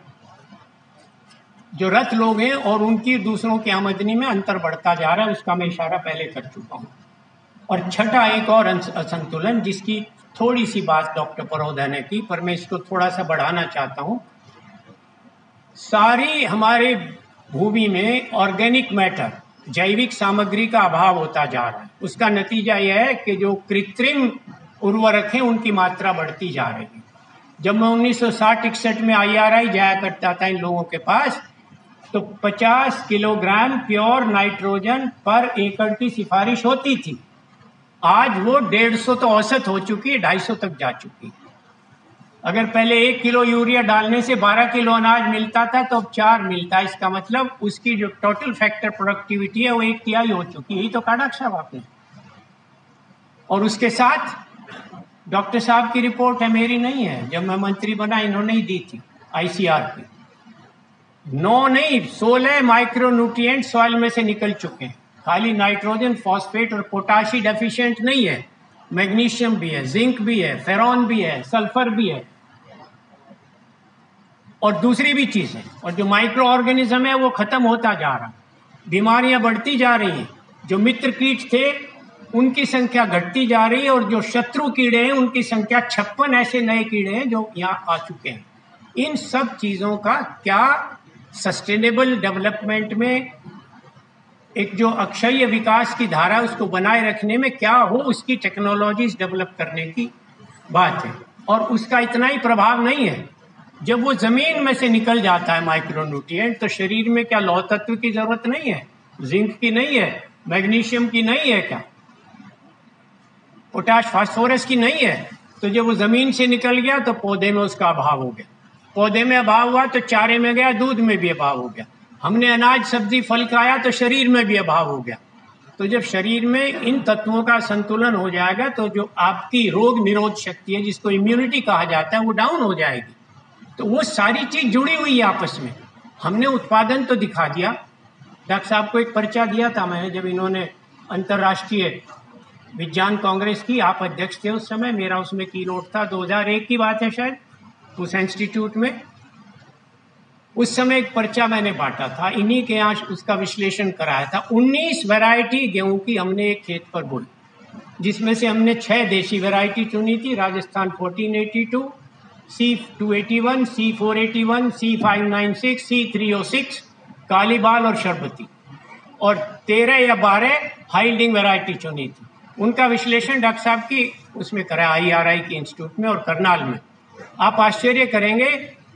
जो रथ लोग हैं और उनकी दूसरों की आमदनी में अंतर बढ़ता जा रहा है, उसका मैं इशारा पहले कर चुका हूँ। और छठा, एक और असंतुलन जिसकी थोड़ी सी बात डॉक्टर परोदा ने की, पर मैं इसको थोड़ा सा बढ़ाना चाहता हूँ। सारी हमारे भूमि में ऑर्गेनिक मैटर, जैविक सामग्री का अभाव होता जा रहा है। उसका नतीजा यह है कि जो कृत्रिम उर्वरक हैं उनकी मात्रा बढ़ती जा रही है। जब मैं 1960-61 में IRI जाया करता था इन लोगों के पास, तो 50 किलोग्राम प्योर नाइट्रोजन पर एकड़ की सिफारिश होती थी। आज वो 150 तो औसत हो चुकी है, 250 तक जा चुकी है। अगर पहले 1 किलो यूरिया डालने से 12 किलो अनाज मिलता था तो अब 4 मिलता है। इसका मतलब उसकी जो टोटल फैक्टर प्रोडक्टिविटी है वो 1/3 हो चुकी है। यही तो काढ़ा साहब आपने। और उसके साथ डॉक्टर साहब की रिपोर्ट है, मेरी नहीं है, जब मैं मंत्री बना इन्होंने ही दी थी ICR की। 9 नहीं 16 माइक्रो न्यूट्रिएंट सॉइल में से निकल चुके हैं। खाली नाइट्रोजन, फॉस्फेट और पोटाशी डेफिशिएंट नहीं है, मैग्नीशियम भी है, जिंक भी है, फेरॉन भी है, सल्फर भी है और दूसरी भी चीजें। और जो माइक्रो ऑर्गेनिज्म है वो खत्म होता जा रहा, बीमारियां बढ़ती जा रही हैं। जो मित्र कीट थे उनकी संख्या घटती जा रही है और जो शत्रु कीड़े हैं उनकी संख्या 56 ऐसे नए कीड़े हैं जो यहाँ आ चुके हैं। इन सब चीजों का क्या सस्टेनेबल डेवलपमेंट में एक जो अक्षय विकास की धारा उसको बनाए रखने में क्या हो, उसकी टेक्नोलॉजीज डेवलप करने की बात है। और उसका इतना ही प्रभाव नहीं है, जब वो जमीन में से निकल जाता है माइक्रोन्यूट्रिएंट तो शरीर में क्या लौह तत्व की जरूरत नहीं है, जिंक की नहीं है, मैग्नीशियम की नहीं है, क्या पोटाश फास्फोरस की नहीं है। तो जब वो जमीन से निकल गया तो पौधे में उसका अभाव हो गया, पौधे में अभाव हुआ तो चारे में गया, दूध में भी अभाव हो गया, हमने अनाज सब्जी फल खाया तो शरीर में भी अभाव हो गया। तो जब शरीर में इन तत्वों का संतुलन हो जाएगा तो जो आपकी रोग निरोध शक्ति है जिसको इम्यूनिटी कहा जाता है वो डाउन हो जाएगी। तो वो सारी चीज जुड़ी हुई है आपस में। हमने उत्पादन तो दिखा दिया। डॉक्टर साहब को एक पर्चा दिया था मैंने जब इन्होंने अंतर्राष्ट्रीय विज्ञान कांग्रेस की, आप अध्यक्ष थे उस समय, मेरा उसमें की नोट था, 2001 की बात है शायद, उस इंस्टीट्यूट में। उस समय एक पर्चा मैंने बांटा था, इन्हीं के यहाँ उसका विश्लेषण कराया था। 19 वैरायटी गेहूं की हमने एक खेत पर बोई, जिसमें से हमने 6 देशी वैरायटी चुनी थी, Rajasthan 1482, C281, C481, C596, C306, कालीबाल और शरबती, और 13 या 12 हाइल्डिंग वैरायटी चुनी थी। उनका विश्लेषण डॉक्टर साहब की उसमें करा IRI के इंस्टीट्यूट में और करनाल में। आप आश्चर्य करेंगे,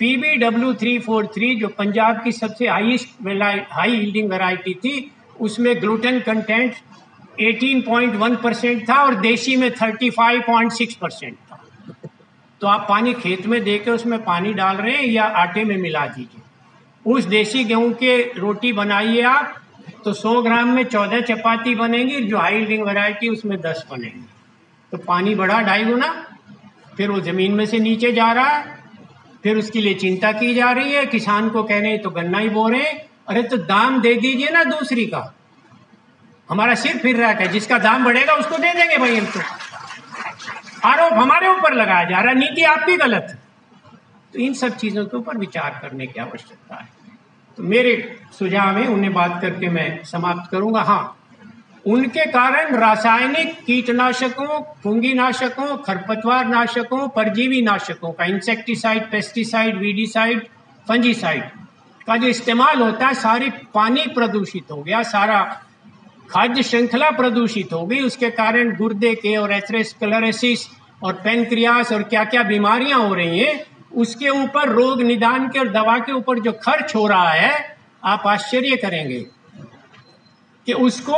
PBW343 जो पंजाब की सबसे हाई यील्डिंग वैरायटी थी, उसमें ग्लूटेन कंटेंट 18.1% था और देशी में 35.6% था। तो आप पानी खेत में देके उसमें पानी डाल रहे हैं या आटे में मिला दीजिए। उस देशी गेहूं के रोटी बनाइए आप तो 100 ग्राम में 14 चपाती बनेंगी, जो हाई यील्डिंग वैरायटी उसमें 10 बनेंगी। तो पानी बढ़ा 2.5 गुना, फिर वो जमीन में से नीचे जा रहा है, फिर उसके लिए चिंता की जा रही है। किसान को कह रहे हैं तो गन्ना ही बो रहे हैं, अरे तो दाम दे दीजिए ना दूसरी का। हमारा सिर फिर रहा है, जिसका दाम बढ़ेगा उसको दे देंगे भाई। हम तो आरोप हमारे ऊपर लगाया जा रहा है, नीति आपकी गलत है। तो इन सब चीजों के ऊपर विचार करने की आवश्यकता है। तो मेरे सुझाव है, उन्हें बात करके मैं समाप्त करूंगा। हाँ, उनके कारण रासायनिक कीटनाशकों, फुंगीनाशकों, खरपतवार नाशकों, परजीवी नाशकों का, इंसेक्टिसाइड, पेस्टिसाइड, वीडिसाइड, फंजीसाइड का जो इस्तेमाल होता है, सारी पानी प्रदूषित हो गया, सारा खाद्य श्रृंखला प्रदूषित हो गई। उसके कारण गुर्दे के और एथेरोस्क्लेरोसिस और पेनक्रियास और क्या क्या बीमारियां हो रही हैं। उसके ऊपर रोग निदान के और दवा के ऊपर जो खर्च हो रहा है, आप आश्चर्य करेंगे कि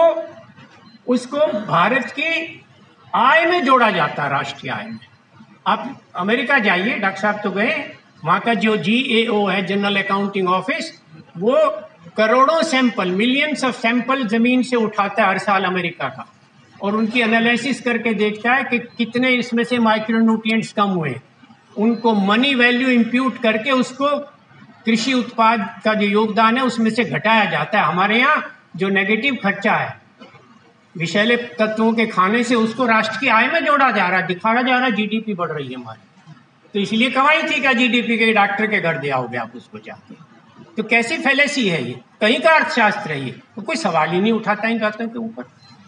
उसको भारत की आय में जोड़ा जाता है, राष्ट्रीय आय में। आप अमेरिका जाइए, डॉक्टर साहब तो गए, वहाँ का जो GAO है, जनरल अकाउंटिंग ऑफिस, वो करोड़ों सैंपल, मिलियंस ऑफ सैंपल जमीन से उठाता है हर साल अमेरिका का, और उनकी एनालिसिस करके देखता है कि कितने इसमें से माइक्रोन्यूट्रिएंट्स कम हुए। उनको मनी वैल्यू इंप्यूट करके उसको कृषि उत्पाद का जो योगदान है उसमें से घटाया जाता है। हमारे यहाँ जो नेगेटिव खर्चा है विषैले तत्वों के खाने से, उसको राष्ट्र की आय में जोड़ा जा रहा है, दिखाया जा रहा है, GDP बढ़ रही है हमारी। तो इसलिए कमाई थी क्या GDP के, डॉक्टर के घर दिया होगा आप उसको जाके। तो कैसी फैलेसी है ये, कहीं का अर्थशास्त्र है ये, तो कोई सवाल ही नहीं उठाता इन बातों के ऊपर।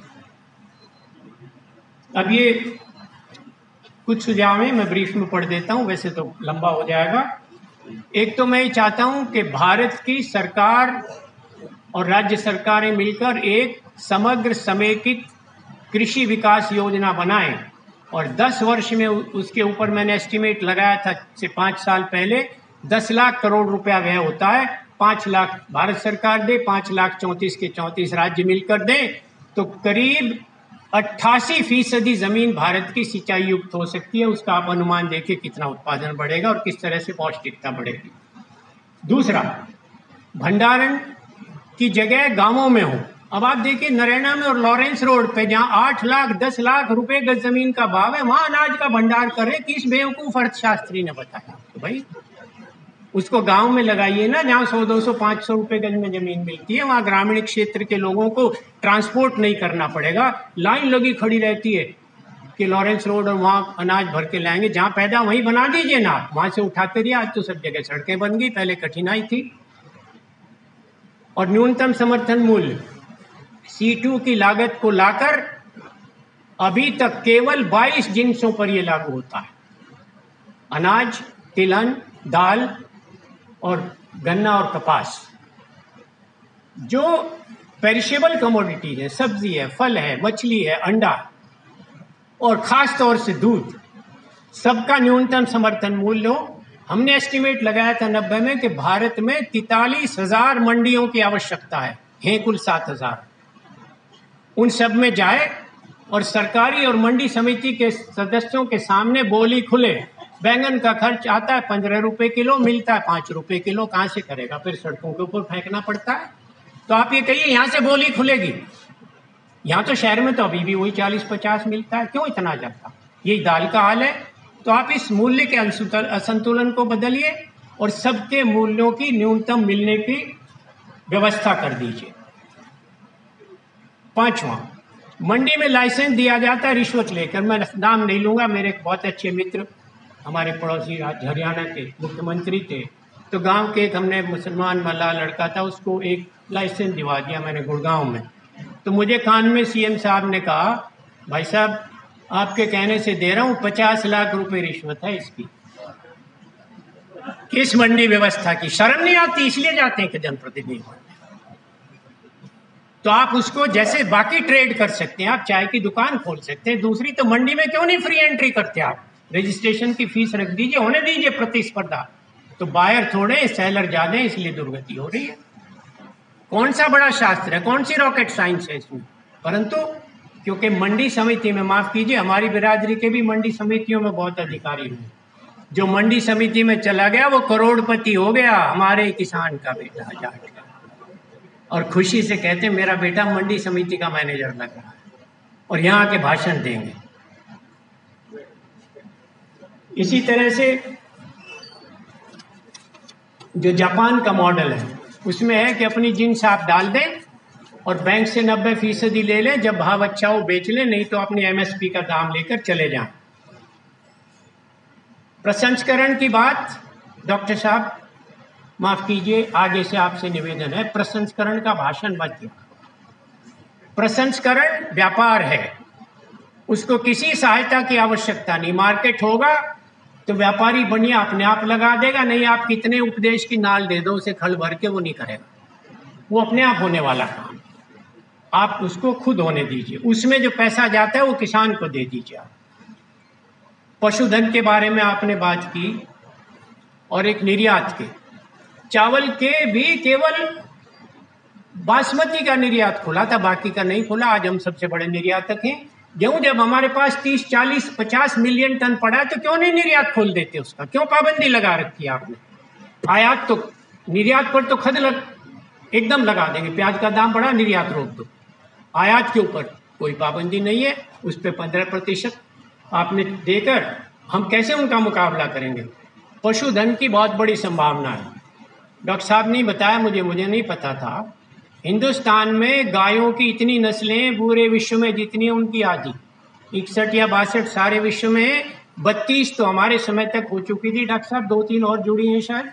अब ये कुछ सुझाव है, मैं ब्रीफ में पढ़ देता हूं, वैसे तो लंबा हो जाएगा। एक तो मैं ये चाहता हूं कि भारत की सरकार और राज्य सरकारें मिलकर एक समग्र समेकित कृषि विकास योजना बनाएं, और 10 वर्ष में उसके ऊपर मैंने एस्टिमेट लगाया था से 5 साल पहले 10 लाख करोड़ रुपया व्यय होता है। 5 लाख भारत सरकार दे, 5 लाख 34 के 34 राज्य मिलकर दें, तो करीब 88% ज़मीन भारत की सिंचाई युक्त हो सकती है। उसका आप अनुमान देखिए कितना उत्पादन बढ़ेगा और किस तरह से पौष्टिकता बढ़ेगी। दूसरा, भंडारण की जगह गांवों में हो। अब आप देखिए नरैना में और लॉरेंस रोड पे जहां 8 लाख 10 लाख रुपए गज जमीन का भाव है, वहां अनाज का भंडार करें। किस बेवकूफ अर्थशास्त्री ने बताया? तो भाई उसको गांव में लगाइए ना, जहां 100 200 500 रुपए गज में जमीन मिलती है। वहां ग्रामीण क्षेत्र के लोगों को ट्रांसपोर्ट नहीं करना पड़ेगा। लाइन लगी खड़ी रहती है कि लॉरेंस रोड और वहां अनाज भर के लाएंगे। जहां पैदा वहीं बना दीजिए ना, वहां से उठाते रहिए। आज तो सब जगह सड़कें बन गई, पहले कठिनाई थी। और न्यूनतम समर्थन मूल्य C2 की लागत को लाकर अभी तक केवल 22 जिन्सों पर यह लागू होता है। अनाज, तिलहन, दाल और गन्ना और कपास, जो पेरिशेबल कमोडिटीज है, सब्जी है, फल है, मछली है, अंडा और खास तौर से दूध, सबका न्यूनतम समर्थन मूल्य हो। हमने एस्टिमेट लगाया था 90 में कि भारत में 43,000 मंडियों की आवश्यकता है कुल 7,000। उन सब में जाए और सरकारी और मंडी समिति के सदस्यों के सामने बोली खुले। बैंगन का खर्च आता है 15 रुपए किलो, मिलता है 5 रुपए किलो, कहाँ से करेगा? फिर सड़कों के ऊपर फेंकना पड़ता है। तो आप ये कहिए यहाँ से बोली खुलेगी? यहाँ तो शहर में तो अभी भी वही 40-50 मिलता है, क्यों इतना जाता? यही दाल का हाल है। तो आप इस मूल्य के असंतुलन को बदलिए और सबके मूल्यों की न्यूनतम मिलने की व्यवस्था कर दीजिए। पांचवा, मंडी में लाइसेंस दिया जाता है रिश्वत लेकर। मैं नाम नहीं लूंगा, मेरे एक बहुत अच्छे मित्र हमारे पड़ोसी हरियाणा के मुख्यमंत्री थे। तो गांव के एक हमने मुसलमान मल्लाह लड़का था, उसको एक लाइसेंस दिवा दिया मैंने गुड़गांव में। तो मुझे कान में CM साहब ने कहा, भाई साहब आपके कहने से दे रहा हूं, 50 लाख रुपए रिश्वत है इसकी। किस मंडी व्यवस्था की? शर्म नहीं आती? इसलिए जाते हैं कि जनप्रतिनिधि। तो आप उसको जैसे बाकी ट्रेड कर सकते हैं, आप चाय की दुकान खोल सकते हैं दूसरी, तो मंडी में क्यों नहीं फ्री एंट्री करते आप? रजिस्ट्रेशन की फीस रख दीजिए, होने दीजिए प्रतिस्पर्धा। तो बायर थोड़े, सेलर ज्यादा, इसलिए दुर्गति हो रही है। कौन सा बड़ा शास्त्र है, कौन सी रॉकेट साइंस है इसमें? परंतु क्योंकि मंडी समिति में, माफ कीजिए, हमारी बिरादरी के भी मंडी समितियों में बहुत अधिकारी हुए। जो मंडी समिति में चला गया वो करोड़पति हो गया, हमारे किसान का बेटा जाट का, और खुशी से कहते मेरा बेटा मंडी समिति का मैनेजर लग रहा है और यहाँ के भाषण देंगे। इसी तरह से जो जापान का मॉडल है उसमें है कि अपनी जिन्स आप डाल दें और बैंक से 90% ले लें, जब भाव अच्छा हो बेच लें, नहीं तो अपनी MSP का दाम लेकर चले जाएं। प्रसंस्करण की बात, डॉक्टर साहब माफ कीजिए, आगे से आपसे निवेदन है, प्रसंस्करण का भाषण मत दिया। प्रसंस्करण व्यापार है, उसको किसी सहायता की आवश्यकता नहीं। मार्केट होगा तो व्यापारी बढ़िया अपने आप लगा देगा, नहीं आप कितने उपदेश की नाल दे दो उसे खल भर के, वो नहीं करेगा। वो अपने आप होने वाला काम, आप उसको खुद होने दीजिए। उसमें जो पैसा जाता है वो किसान को दे दीजिए आप। पशुधन के बारे में आपने बात की और एक निर्यात के, चावल के भी केवल बासमती का निर्यात खुला था, बाकी का नहीं खुला। आज हम सबसे बड़े निर्यातक हैं। गेहूं जब हमारे पास 30, 40, 50 मिलियन टन पड़ा है तो क्यों नहीं निर्यात खोल देते? उसका क्यों पाबंदी लगा रखी है आपने? आयात तो, निर्यात पर तो खद एकदम लगा देंगे। प्याज का दाम बढ़ा, निर्यात रोक दो। आयात के ऊपर कोई पाबंदी नहीं है, उस पर 15% आपने देकर हम कैसे उनका मुकाबला करेंगे? पशुधन की बहुत बड़ी संभावना है। डॉक्टर साहब ने बताया, मुझे नहीं पता था। हिंदुस्तान में गायों की इतनी नस्लें पूरे विश्व में जितनी उनकी आदि 61 या 62 सारे विश्व में, 32 तो हमारे समय तक हो चुकी थी। डॉक्टर साहब 2-3 और जुड़ी हैं शायद।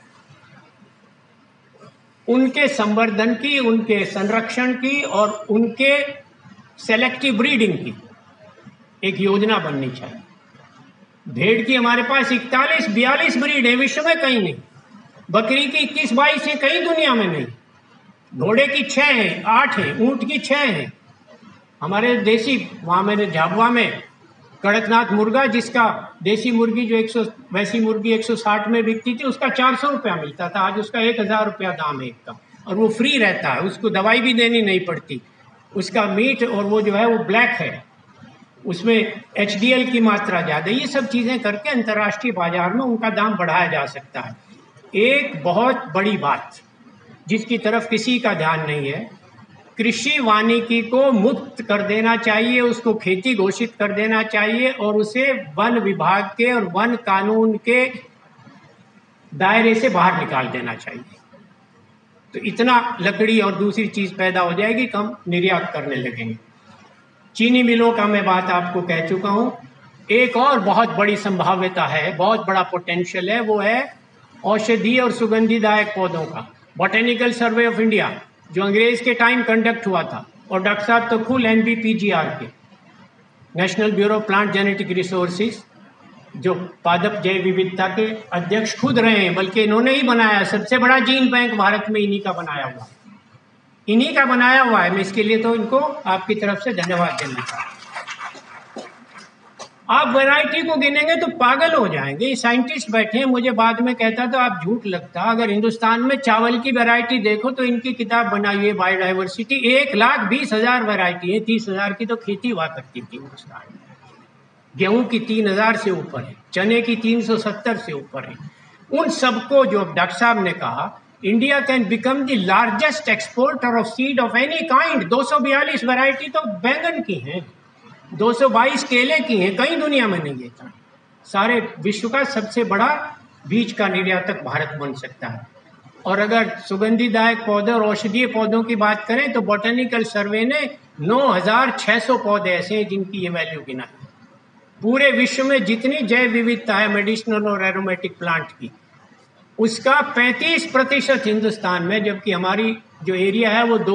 उनके संवर्धन की, उनके संरक्षण की और उनके सेलेक्टिव ब्रीडिंग की एक योजना बननी चाहिए। भेड़ की हमारे पास 41-42 ब्रीड है, विश्व में कहीं नहीं। बकरी की 21-22 है, कहीं दुनिया में नहीं। घोड़े की 6 है, 8 है, ऊंट की 6 है। हमारे देसी, वहां मैंने झाबुआ में कड़कनाथ मुर्गा, जिसका देसी मुर्गी जो वैसी मुर्गी 160 में बिकती थी, उसका 400 रुपया मिलता था। आज उसका 1000 रुपया दाम है एक का, और वो फ्री रहता है, उसको दवाई भी देनी नहीं पड़ती। उसका मीट और वो जो है वो ब्लैक है, उसमें HDL की मात्रा ज़्यादा, ये सब चीज़ें करके अंतर्राष्ट्रीय बाजार में उनका दाम बढ़ाया जा सकता है। एक बहुत बड़ी बात जिसकी तरफ किसी का ध्यान नहीं है, कृषि वानिकी को मुक्त कर देना चाहिए, उसको खेती घोषित कर देना चाहिए और उसे वन विभाग के और वन कानून के दायरे से बाहर निकाल देना चाहिए। तो इतना लकड़ी और दूसरी चीज़ पैदा हो जाएगी तो हम निर्यात करने लगेंगे। चीनी मिलों का मैं बात आपको कह चुका हूँ। एक और बहुत बड़ी संभाव्यता है, बहुत बड़ा पोटेंशियल है, वो है औषधीय और सुगंधिदायक पौधों का। बॉटेनिकल सर्वे ऑफ इंडिया जो अंग्रेज के टाइम कंडक्ट हुआ था, और डॉक्टर साहब तो खुद NBPGR के, national bureau of plant genetic resources, जो पादप जैव विविधता के अध्यक्ष खुद रहे हैं, बल्कि इन्होंने ही बनाया। सबसे बड़ा जीन बैंक भारत में इन्हीं का बनाया हुआ है। मैं इसके लिए तो इनको आपकी तरफ से धन्यवाद देना चाहता हूँ। आप वैरायटी को गिनेंगे तो पागल हो जाएंगे। साइंटिस्ट बैठे हैं, मुझे बाद में कहता तो आप झूठ लगता, अगर हिंदुस्तान में चावल की वैरायटी देखो तो इनकी किताब बनाई है बायोडाइवर्सिटी, 1,20,000 वैरायटी है। 30,000 की तो खेती हुआ करती थी हिंदुस्तान में। गेहूं की 3,000 से ऊपर है, चने की 370 से ऊपर है। उन सबको जो डॉक्टर साहब ने कहा, India can become the largest exporter of seed of any kind. 242 variety तो बैंगन की हैं, 222 केले की हैं, कहीं दुनिया में नहीं है। सारे विश्व का सबसे बड़ा बीज का निर्यातक भारत बन सकता है। और अगर सुगंधिदायक पौधे और औषधीय पौधों की बात करें तो बॉटेनिकल सर्वे ने 9,600 पौधे ऐसे हैं जिनकी ये वैल्यू गिनाई। पूरे विश्व में जितनी जैव विविधता है मेडिसिनल और एरोमेटिक प्लांट की, उसका 35% हिंदुस्तान में, जबकि हमारी जो एरिया है वो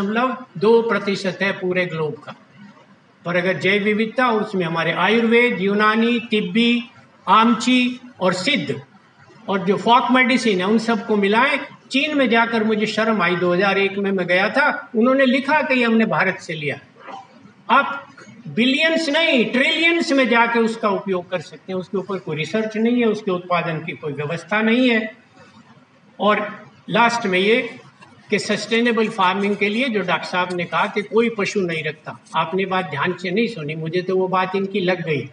2.2% है पूरे ग्लोब का। पर अगर जैव विविधता, उसमें हमारे आयुर्वेद, यूनानी, तिब्बी, आमची और सिद्ध और जो फॉक मेडिसिन है, उन सबको मिलाएं। चीन में जाकर मुझे शर्म आई, 2001 में मैं गया था, उन्होंने लिखा कि हमने भारत से लिया। आप बिलियंस नहीं ट्रिलियंस में जाके उसका उपयोग कर सकते हैं। उसके ऊपर कोई रिसर्च नहीं है, उसके उत्पादन की कोई व्यवस्था नहीं है। और लास्ट में ये कि सस्टेनेबल फार्मिंग के लिए जो डॉक्टर साहब ने कहा कि कोई पशु नहीं रखता, आपने बात ध्यान से नहीं सुनी, मुझे तो वो बात इनकी लग गई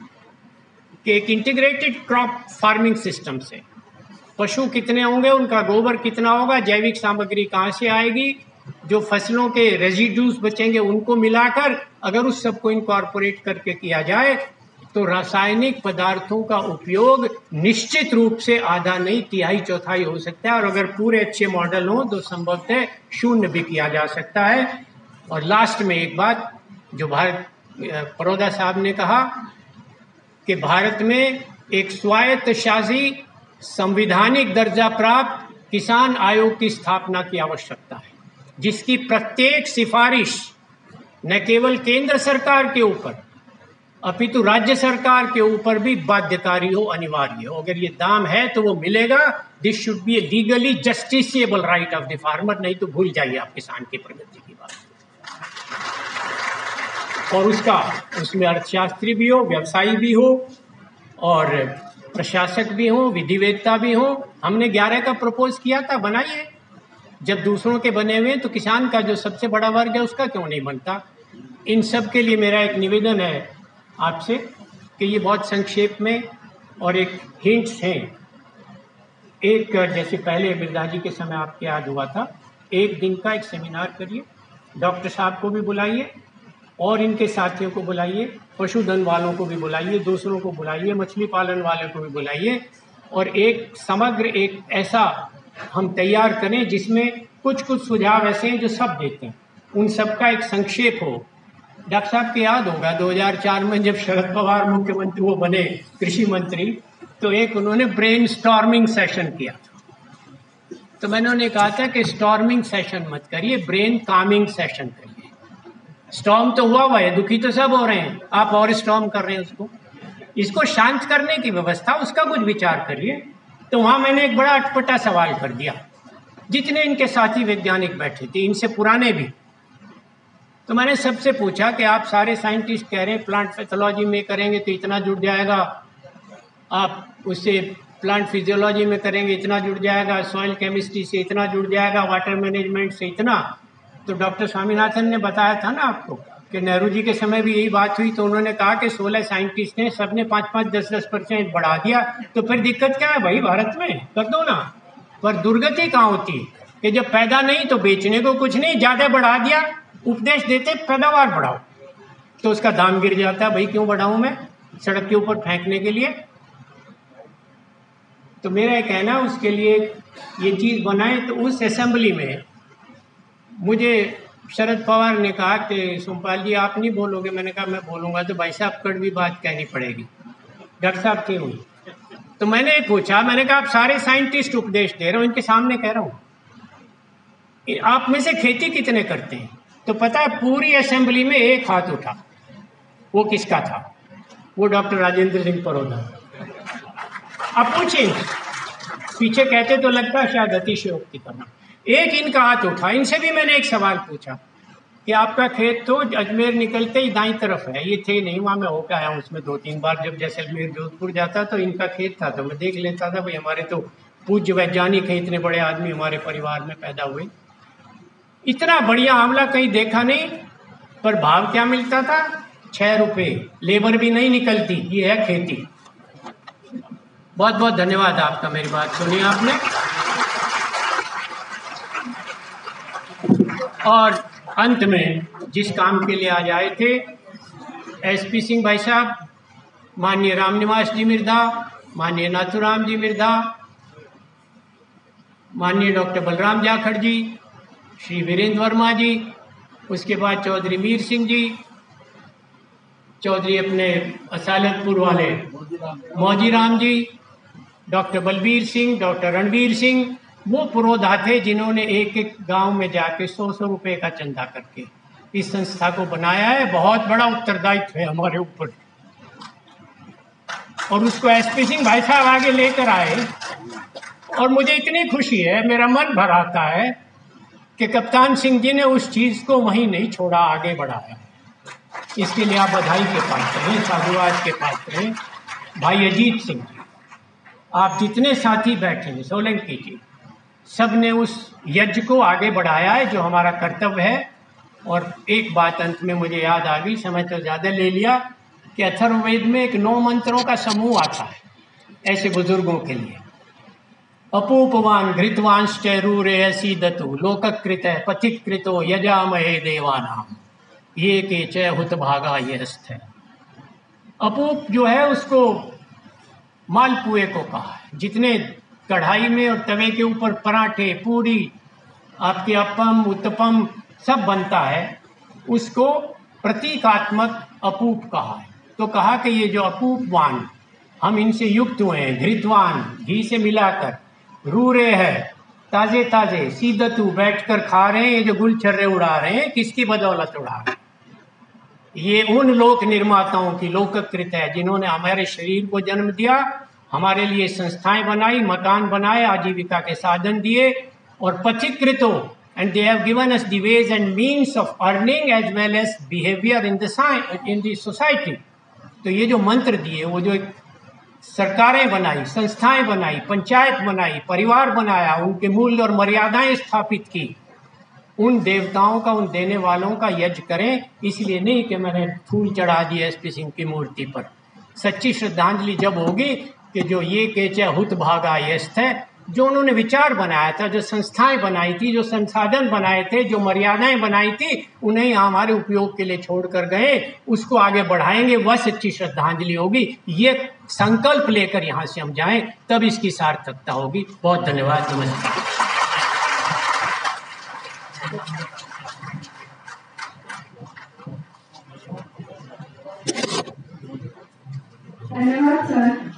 कि एक इंटीग्रेटेड क्रॉप फार्मिंग सिस्टम से पशु कितने होंगे, उनका गोबर कितना होगा, जैविक सामग्री कहाँ से आएगी, जो फसलों के रेजिड्यूज बचेंगे उनको मिलाकर अगर उस सबको इनकॉर्पोरेट करके किया जाए तो रासायनिक पदार्थों का उपयोग निश्चित रूप से आधा नहीं, तिहाई चौथाई हो सकता है। और अगर पूरे अच्छे मॉडल हों तो संभवतः शून्य भी किया जा सकता है। और लास्ट में एक बात जो परोदा साहब ने कहा कि भारत में एक स्वायत्त शासी संविधानिक दर्जा प्राप्त किसान आयोग की स्थापना की आवश्यकता है, जिसकी प्रत्येक सिफारिश न केवल केंद्र सरकार के ऊपर अपितु राज्य सरकार के ऊपर भी बाध्यकारी हो, अनिवार्य हो। अगर ये दाम है तो वो मिलेगा। This should be a legally justiciable right of the farmer, नहीं तो भूल जाइए आप किसान की प्रगति की बात। और उसमें अर्थशास्त्री भी हो, व्यवसायी भी हो और प्रशासक भी हो, विधिवेत्ता भी हो। हमने 11 का प्रपोज किया था, बनाइए। जब दूसरों के बने हुए तो किसान का जो सबसे बड़ा वर्ग है उसका क्यों नहीं बनता। इन सब के लिए मेरा एक निवेदन है आपसे कि ये बहुत संक्षेप में और एक हिंट्स हैं। एक जैसे पहले मिर्जा जी के समय आपके याद हुआ था, एक दिन का एक सेमिनार करिए, डॉक्टर साहब को भी बुलाइए और इनके साथियों को बुलाइए, पशुधन वालों को भी बुलाइए, दूसरों को बुलाइए, मछली पालन वाले को भी बुलाइए और एक समग्र एक ऐसा हम तैयार करें जिसमें कुछ सुझाव ऐसे हैं जो सब देते हैं, उन सब का एक संक्षेप हो। डॉक्टर साहब को याद होगा 2004 में जब शरद पवार मुख्यमंत्री वो बने कृषि मंत्री, तो एक उन्होंने ब्रेन स्टॉर्मिंग सेशन किया था। तो मैंने उन्हें कहा था कि स्टॉर्मिंग सेशन मत करिए, ब्रेन कामिंग सेशन करिए। स्टॉर्म तो हुआ है, दुखी तो सब हो रहे हैं, आप और स्टॉर्म कर रहे हैं उसको। इसको शांत करने की व्यवस्था, उसका कुछ विचार करिए। तो वहाँ मैंने एक बड़ा अटपटा सवाल कर दिया। जितने इनके साथी वैज्ञानिक बैठे थे, इनसे पुराने भी, तो मैंने सबसे पूछा कि आप सारे साइंटिस्ट कह रहे हैं प्लांट पैथोलॉजी में करेंगे तो इतना जुड़ जाएगा, आप उससे प्लांट फिजियोलॉजी में करेंगे इतना जुड़ जाएगा, सॉइल केमिस्ट्री से इतना जुड़ जाएगा, वाटर मैनेजमेंट से इतना। तो डॉक्टर स्वामीनाथन ने बताया था ना आपको कि नेहरू जी के समय भी यही बात हुई, तो उन्होंने कहा कि 16 साइंटिस्ट हैं, सबने 5-5, 10-10% बढ़ा दिया, तो फिर दिक्कत क्या है भाई, भारत में कर दो ना। पर दुर्गति कहाँ होती है कि जब पैदा नहीं तो बेचने को कुछ नहीं, ज़्यादा बढ़ा दिया, उपदेश देते पैदावार बढ़ाओ, तो उसका दाम गिर जाता है। भाई क्यों बढ़ाऊं मैं सड़क के ऊपर फेंकने के लिए। तो मेरा ये कहना उसके लिए ये चीज़ बनाए। तो उस असेंबली में मुझे शरद पवार ने कहा कि सोमपाल जी आप नहीं बोलोगे। मैंने कहा मैं बोलूँगा तो भाई साहब कड़वी बात कहनी पड़ेगी। डॉक्टर साहब क्यों? तो मैंने पूछा, मैंने कहा आप सारे साइंटिस्ट उपदेश दे रहे हो, इनके सामने कह रहा हूँ, आप में से खेती कितने करते हैं? तो पता है पूरी असेंबली में एक हाथ उठा। वो किसका था? वो डॉक्टर राजेंद्र सिंह परोदा। अब पूछिए, पीछे कहते तो लगता शायद अतिशयोक्ति करना। एक इनका हाथ उठा। इनसे भी मैंने एक सवाल पूछा कि आपका खेत तो अजमेर निकलते ही दाईं तरफ है, ये थे नहीं, वहाँ मैं होकर आया हूँ उसमें 2-3 बार, जब जैसलमेर जोधपुर जाता तो इनका खेत था तो मैं देख लेता था। भाई हमारे तो पूज्य वैज्ञानिक हैं, इतने बड़े आदमी हमारे परिवार में पैदा हुए, इतना बढ़िया आंवला कहीं देखा नहीं। पर भाव क्या मिलता था? 6 रुपये, लेबर भी नहीं निकलती। ये है खेती। बहुत बहुत धन्यवाद आपका, मेरी बात सुनी आपने। और अंत में जिस काम के लिए आज आए थे, एसपी सिंह भाई साहब, माननीय रामनिवास जी मिर्धा, माननीय नाथुराम जी मिर्धा, माननीय डॉक्टर बलराम जाखड़ जी, श्री वीरेंद्र वर्मा जी, उसके बाद चौधरी मीर सिंह जी, चौधरी अपने असालतपुर वाले मौजीराम जी, डॉक्टर बलबीर सिंह, डॉक्टर रणवीर सिंह, वो पुरोधा थे जिन्होंने एक एक गांव में जाके 100-100 रुपए का चंदा करके इस संस्था को बनाया है। बहुत बड़ा उत्तरदायित्व है हमारे ऊपर। और उसको एसपी सिंह भाई साहब आगे लेकर आए और मुझे इतनी खुशी है, मेरा मन भर आता है कि कप्तान सिंह जी ने उस चीज़ को वहीं नहीं छोड़ा, आगे बढ़ाया। इसके लिए आप बधाई के पात्र हैं, साधुवाद के पात्र हैं। भाई अजीत सिंह जी, आप जितने साथी बैठे हैं, सोलंकी जी, सब ने उस यज्ञ को आगे बढ़ाया है जो हमारा कर्तव्य है। और एक बात अंत में मुझे याद आ गई, समय तो ज़्यादा ले लिया, कि अथर्ववेद में एक 9 मंत्रों का समूह आता है ऐसे बुजुर्गों के लिए। अपूपवान घृतवांश्च रूरे असीदतु लोककृत पथिकृतो यजामहे देवानाम ये के च हुत भागा यस्त है। अपूप जो है उसको मालपुए को कहा है। जितने कढ़ाई में और तवे के ऊपर पराठे, पूरी, आपके अपम, उत्तपम सब बनता है, उसको प्रतीकात्मक अपूप कहा है। तो कहा कि ये जो अपूपवान, हम इनसे युक्त हुए हैं, घृतवान घी से मिलाकर, रूरे है ताजे ताजे, सीदतु बैठकर खा रहे हैं, ये जो गुलछर्रे उड़ा रहे हैं किसकी बदौलत उड़ा रहे हैं? ये उन लोक निर्माताओं की लोककृत है जिन्होंने हमारे शरीर को जन्म दिया, हमारे लिए संस्थाएं बनाई, मकान बनाए, आजीविका के साधन दिए, और पथिकृतो, and they have given us the ways and means of earning as well as behaviour in the society. तो ये जो मंत्र दिए, वो जो सरकारें बनाई, संस्थाएं बनाई, पंचायत बनाई, परिवार बनाया, उनके मूल्य और मर्यादाएं स्थापित की, उन देवताओं का, उन देने वालों का यज्ञ करें। इसलिए नहीं कि मैंने फूल चढ़ा दिए एसपी सिंह की मूर्ति पर। सच्ची श्रद्धांजलि जब होगी कि जो ये केचे हुत भागा यस्त है, जो उन्होंने विचार बनाया था, जो संस्थाएं बनाई थी, जो संसाधन बनाए थे, जो मर्यादाएं बनाई थी, उन्हें हमारे उपयोग के लिए छोड़ कर गए, उसको आगे बढ़ाएंगे, वह सच्ची श्रद्धांजलि होगी। ये संकल्प लेकर यहाँ से हम जाएं, तब इसकी सार्थकता होगी। बहुत धन्यवाद, नमस्कार। धन्यवाद सर।